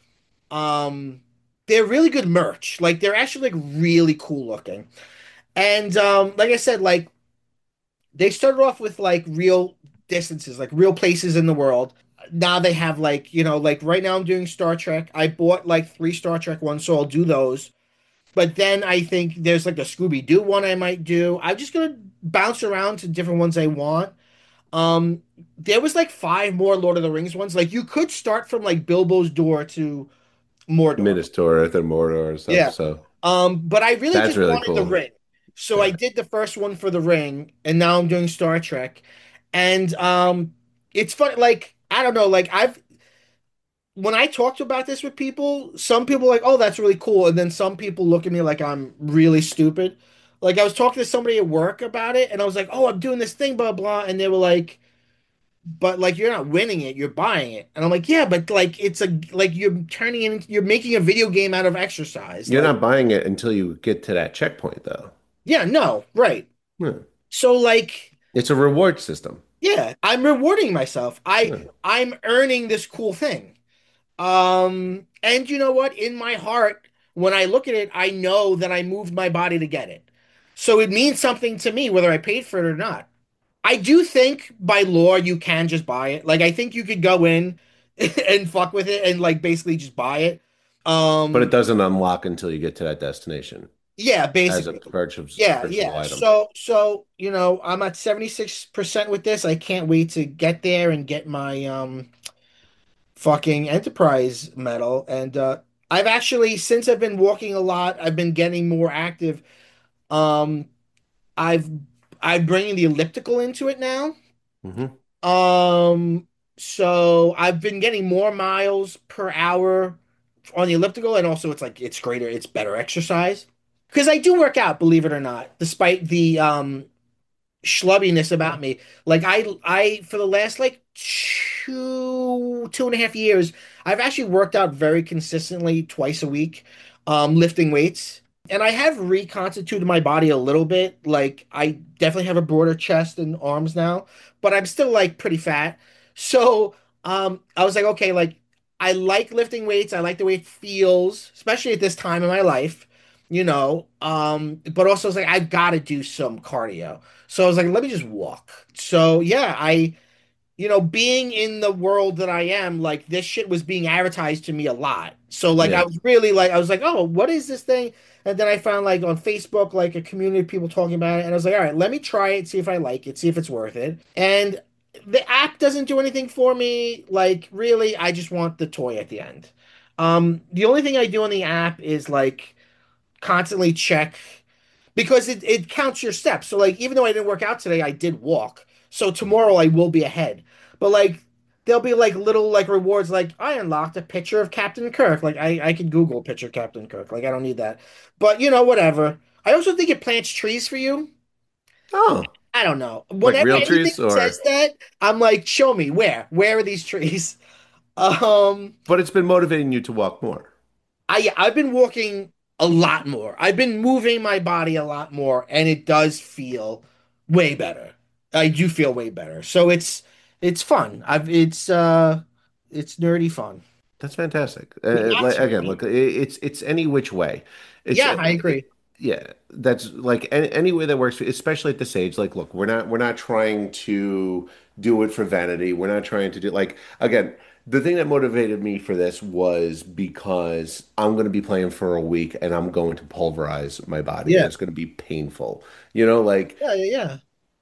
Um, they're really good merch. Like they're actually like really cool looking. And like I said, like they started off with like real distances, like real places in the world. Now they have like, like right now I'm doing Star Trek. I bought like three Star Trek ones, so I'll do those. But then I think there's like a Scooby-Doo one I might do. I'm just gonna bounce around to different ones I want. Um, there was like five more Lord of the Rings ones. Like you could start from like Bilbo's door to Mordor. Minas Tirith and Mordor and stuff. Yeah. So But I really that's just really wanted the cool. ring. So I Yeah. did the first one for the ring, and now I'm doing Star Trek. And it's funny, like, I don't know, like I've when I talked about this with people, some people are like, oh, that's really cool. And then some people look at me like I'm really stupid. Like I was talking to somebody at work about it, and I was like, oh, I'm doing this thing, blah blah. And they were like, but like you're not winning it, you're buying it. And I'm like, yeah, but like it's a like you're making a video game out of exercise. You're Like, not buying it until you get to that checkpoint, though. yeah, no, right. Yeah. So like, It's a reward system. yeah, I'm rewarding myself. Yeah. I'm earning this cool thing. And you know what? In my heart, when I look at it, I know that I moved my body to get it. So it means something to me whether I paid for it or not. I do think by law you can just buy it. Like I think you could go in and fuck with it and like basically just buy it. But it Um doesn't unlock until you get to that destination yeah, as a basically. Yeah, purchasable yeah. item. So, I'm at 76% with this. I can't wait to get there and get my fucking Enterprise medal. And I've actually, since I've been walking a lot, I've been getting more active. Um I've I'm bringing the elliptical into it now. Hmm. Um, so I've been getting more miles per hour on the elliptical, and also it's greater, it's better exercise. Because I do work out, believe it or not, despite the schlubbiness about me. Like I for the last like 2.5 years, I've actually worked out very consistently twice a week, lifting weights. And I have reconstituted my body a little bit. Like I definitely have a broader chest and arms now, but I'm still like pretty fat. So I was like, okay, like I like lifting weights. I like the way it feels, especially at this time in my life, but also it's like I've got to do some cardio. So I was like, let me just walk. So yeah, being in the world that I am, like this shit was being advertised to me a lot. So like Yeah. I was like, oh, what is this thing? And then I found like on Facebook, like a community of people talking about it. And I was like, all right, let me try it, see if I like it, see if it's worth it. And the app doesn't do anything for me. Like really, I just want the toy at the end. The only thing I do on the app is like constantly check because it counts your steps. So like even though I didn't work out today, I did walk. So tomorrow I will be ahead. But like there'll be like little like rewards like I unlocked a picture of Captain Kirk. Like I could Google a picture of Captain Kirk. Like I don't need that. But whatever. I also think it plants trees for you. Oh, I don't know. like Whenever real anything trees or says that, I'm like, show me where. Where are these trees? Um but it's been motivating you to walk more. I've been walking a lot more. I've been moving my body a lot more, and it does feel way better. I do feel way better. So it's fun. It's nerdy fun. That's fantastic. Not Like again, nerdy. look, it's any which way. It's Yeah, I agree. yeah, that's like any way that works, especially at this age. Like, look, we're not trying to do it for vanity. We're not trying to do like again. The thing that motivated me for this was because I'm going to be playing for a week and I'm going to pulverize my body and Yeah. it's going to be painful. You know, like Yeah, yeah, yeah.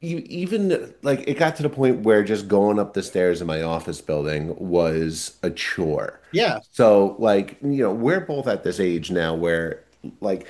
even like it got to the point where just going up the stairs in my office building was a chore. Yeah. So like, we're both at this age now where like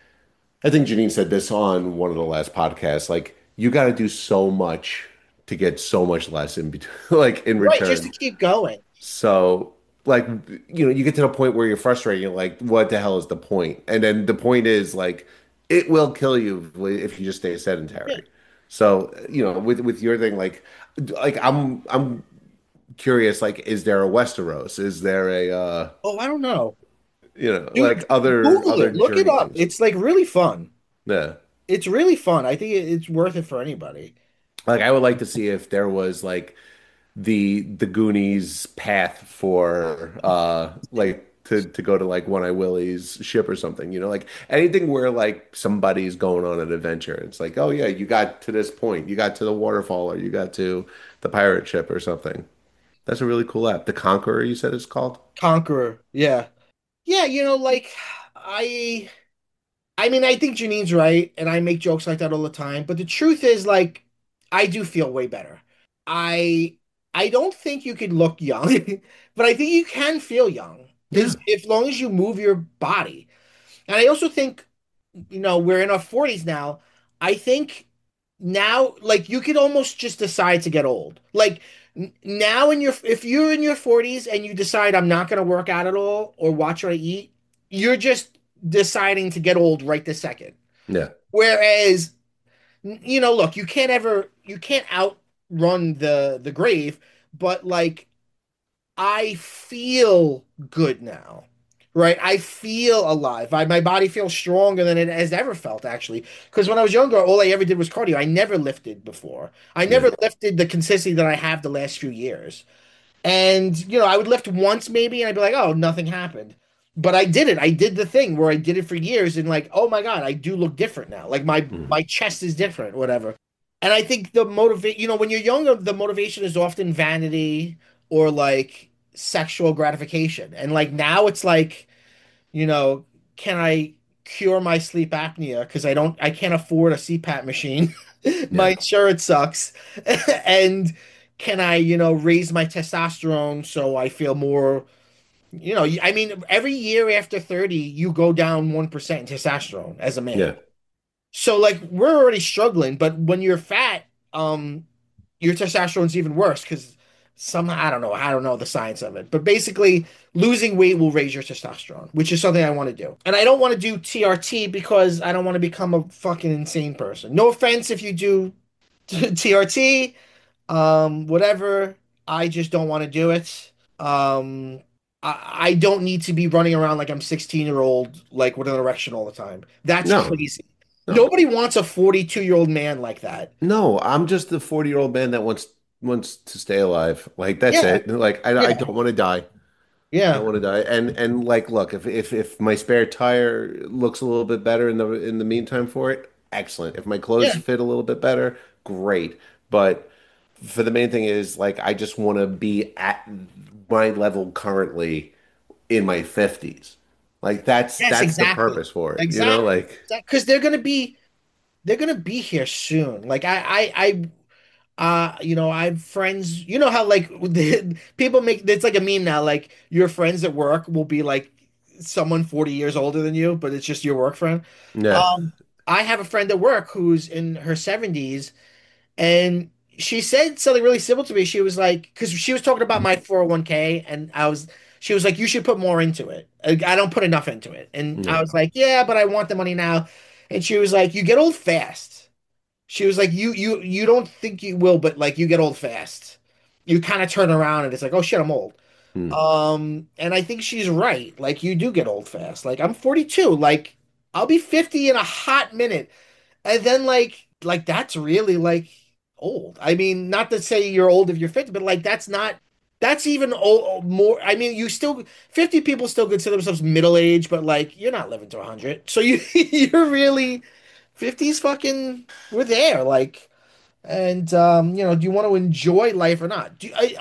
I think Janine said this on one of the last podcasts, like you got to do so much to get so much less in between like in Right, just to return. keep going. So like you get to the point where you're frustrated, you're like, what the hell is the point? And then the point is like it will kill you if you just stay Yeah. sedentary. So, with your thing, like I'm curious, like, is there a Westeros? Is there a Oh, I don't know. like Dude, other Google other it. Look it journey up. things? It's like really fun. Yeah. It's really fun. I think it's worth it for anybody. Like I would like to see if there was like the Goonies path for like to go to like One Eye Willie's ship or something, like anything where like somebody's going on an adventure. It's like, oh yeah, you got to this point, you got to the waterfall, or you got to the pirate ship or something. That's a really cool app. The Conqueror, you said it's called? Conqueror. Yeah. Yeah, like I I mean, I think Janine's right, and I make jokes like that all the time. But the truth is, like, I do feel way better. I I don't think you could look young, but I think you can feel young Yeah. as long as you move your body. And I also think, we're in our 40s now. I think now, like, you could almost just decide to get old. Like now, if you're in your 40s and you decide I'm not going to work out at all or watch what I eat, you're just deciding to get old right this second. Yeah. Whereas, look, you can't run the grave, but like I feel good now. Right? I feel alive. My body feels stronger than it has ever felt, actually. Because when I was younger, all I ever did was cardio. I never lifted before. I Yeah. never lifted the consistency that I have the last few years. And, I would lift once maybe, and I'd be like, oh, nothing happened. But I did it. I did the thing where I did it for years, and like, oh my God, I do look different now. Like my Mhm. my chest is different, whatever. And I think the motivate, when you're younger, the motivation is often vanity or like sexual gratification. And like now it's like, you know, can I cure my sleep apnea? Because I can't afford a CPAP machine. My Yeah. insurance sucks. And can I, raise my testosterone so I feel more, I mean, every year after 30, you go down 1% in testosterone as a man. Yeah. So like we're already struggling, but when you're fat, your testosterone's even worse because I don't know the science of it, but basically losing weight will raise your testosterone, which is something I want to do. And I don't want to do TRT because I don't want to become a fucking insane person. No offense if you do TRT, whatever. I just don't want to do it. Um, I don't need to be running around like I'm 16-year-old, like with an erection all the time. That's No, crazy. no, Nobody wants a 42-year-old man like that. no. I'm just the 40-year-old man that wants to stay alive. Like that's Yeah, it. Like I yeah, don't want to die. I don't yeah, want to die. And like, look, if my spare tire looks a little bit better in the meantime for it, excellent. If my clothes yeah. fit a little bit better, great. But for the main thing is like I just want to be at my level currently in my 50s. Like Yes, that's the exactly. purpose for it. You know, Exactly. like Because they're gonna be here soon. Like I have friends, how like people make it's like a meme now, like your friends at work will be like someone 40 years older than you, but it's just your work friend. yeah. Um, I have a friend at work who's in her 70s, and she said something really simple to me. She was like, because she was talking about my 401k, and she was like, you should put more into it. I don't put enough into it. And I Yeah. was like, yeah, but I want the money now. And she was like, you get old fast. She was like, you don't think you will, but like you get old fast. You kind of turn around and it's like, oh shit, I'm old. Hmm. And I think she's right. Like you do get old fast. Like I'm 42. Like I'll be 50 in a hot minute. And then like that's really like old. I mean, not to say you're old if you're 50, but like that's even more. I mean, 50 people still consider themselves middle age, but like you're not living to 100. So you're really 50's fucking we're there like. And do you want to enjoy life or not?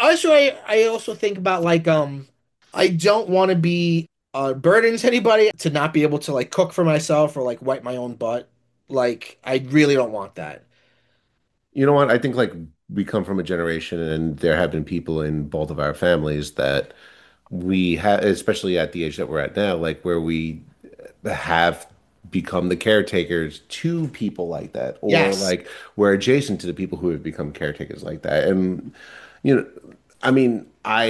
I also think about like I don't want to be burden to anybody to not be able to like cook for myself or like wipe my own butt. Like I really don't want that. You know what? I think like we come from a generation and there have been people in both of our families that we have, especially at the age that we're at now, like where we have become the caretakers to people like that, or Yes. like we're adjacent to the people who have become caretakers like that. And, you know, I mean,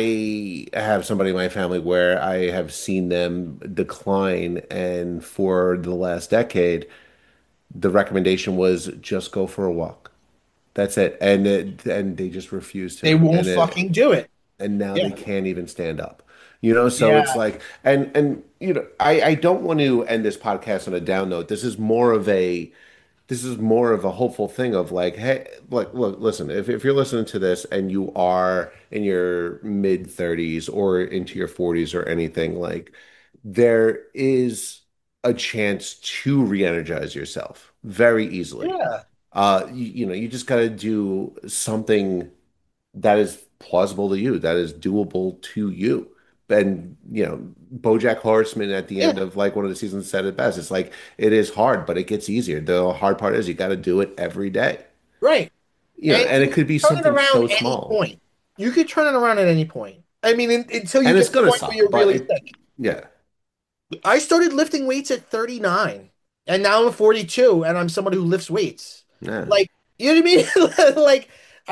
I have somebody in my family where I have seen them decline, and for the last decade, the recommendation was just go for a walk. That's it. And they just refuse They to. won't fucking do it. And now they Yeah. can't even stand up. You know, so it's Yeah. like and I don't want to end this podcast on a down note. This is more of a hopeful thing of like, hey, look, listen, if you're listening to this and you are in your mid 30s or into your 40s or anything, like there is a chance to re-energize yourself very easily. Yeah. You just got to do something that is plausible to you, that is doable to you. And BoJack Horseman at the end Yeah. of like one of the seasons said it best. It's like it is hard, but it gets easier. The hard part is you got to do it every day. Right. And And you it could be can turn it something around so any small, point. You could turn it around at any point. I mean, until you and get it's to the gonna point where suck, you're but really it, sick. yeah. I started lifting weights at 39, and now I'm 42, and I'm someone who lifts weights. Yeah. Like, you know what I mean? Like,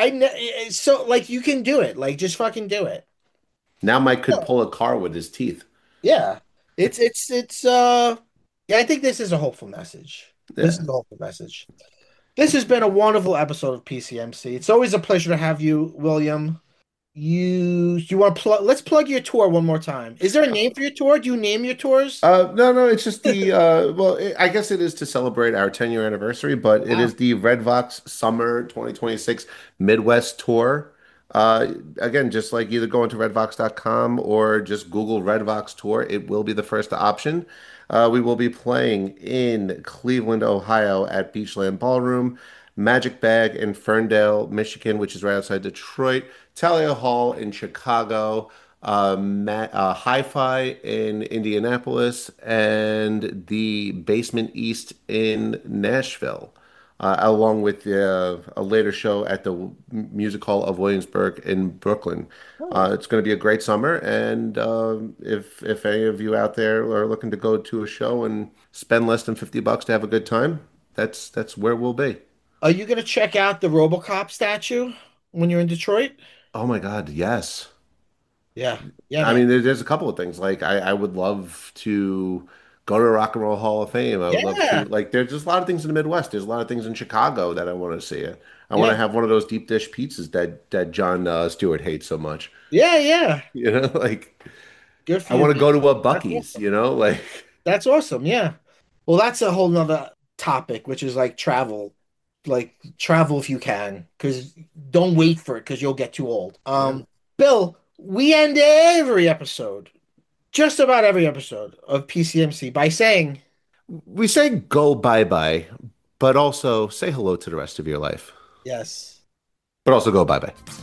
so like you can do it. Like, just fucking do it. Now Mike could Yeah. pull a car with his teeth. Yeah. Yeah, I think this is a hopeful message. This Yeah. is a hopeful message. This has been a wonderful episode of PCMC. It's always a pleasure to have you, William. You want to plug? Let's plug your tour one more time. Is there a name for your tour? Do you name your tours? No, it's just the well, I guess it is to celebrate our 10-year anniversary, but it Wow. is the Redvox Summer 2026 Midwest Tour. Again, just like either going to redvox.com or just Google Redvox Tour, it will be the first option. We will be playing in Cleveland, Ohio at Beachland Ballroom, Magic Bag in Ferndale, Michigan, which is right outside Detroit, Talia Hall in Chicago, Hi-Fi in Indianapolis, and the Basement East in Nashville, along with a later show at the Music Hall of Williamsburg in Brooklyn. Oh. It's going to be a great summer, and if any of you out there are looking to go to a show and spend less than $50 to have a good time, that's where we'll be. Are you gonna check out the RoboCop statue when you're in Detroit? Oh my God, yes. Yeah. Yeah, I man. mean, there's a couple of things. Like, I would love to go to Rock and Roll Hall of Fame. I would love Yeah. to, like, there's just a lot of things in the Midwest. There's a lot of things in Chicago that I want to see. I want Yeah. to have one of those deep dish pizzas that John Stewart hates so much. Yeah. Yeah. You know, like, Good for I you, want to man. go to a That's Bucky's, awesome. you know, like, That's awesome. Yeah. Well, that's a whole nother topic, which is like travel. Like travel if you can, because don't wait for it because you'll get too old. yeah. Bill, we end every episode, just about every episode of PCMC by saying, We say go bye-bye, but also say hello to the rest of your life, yes. but also go bye-bye.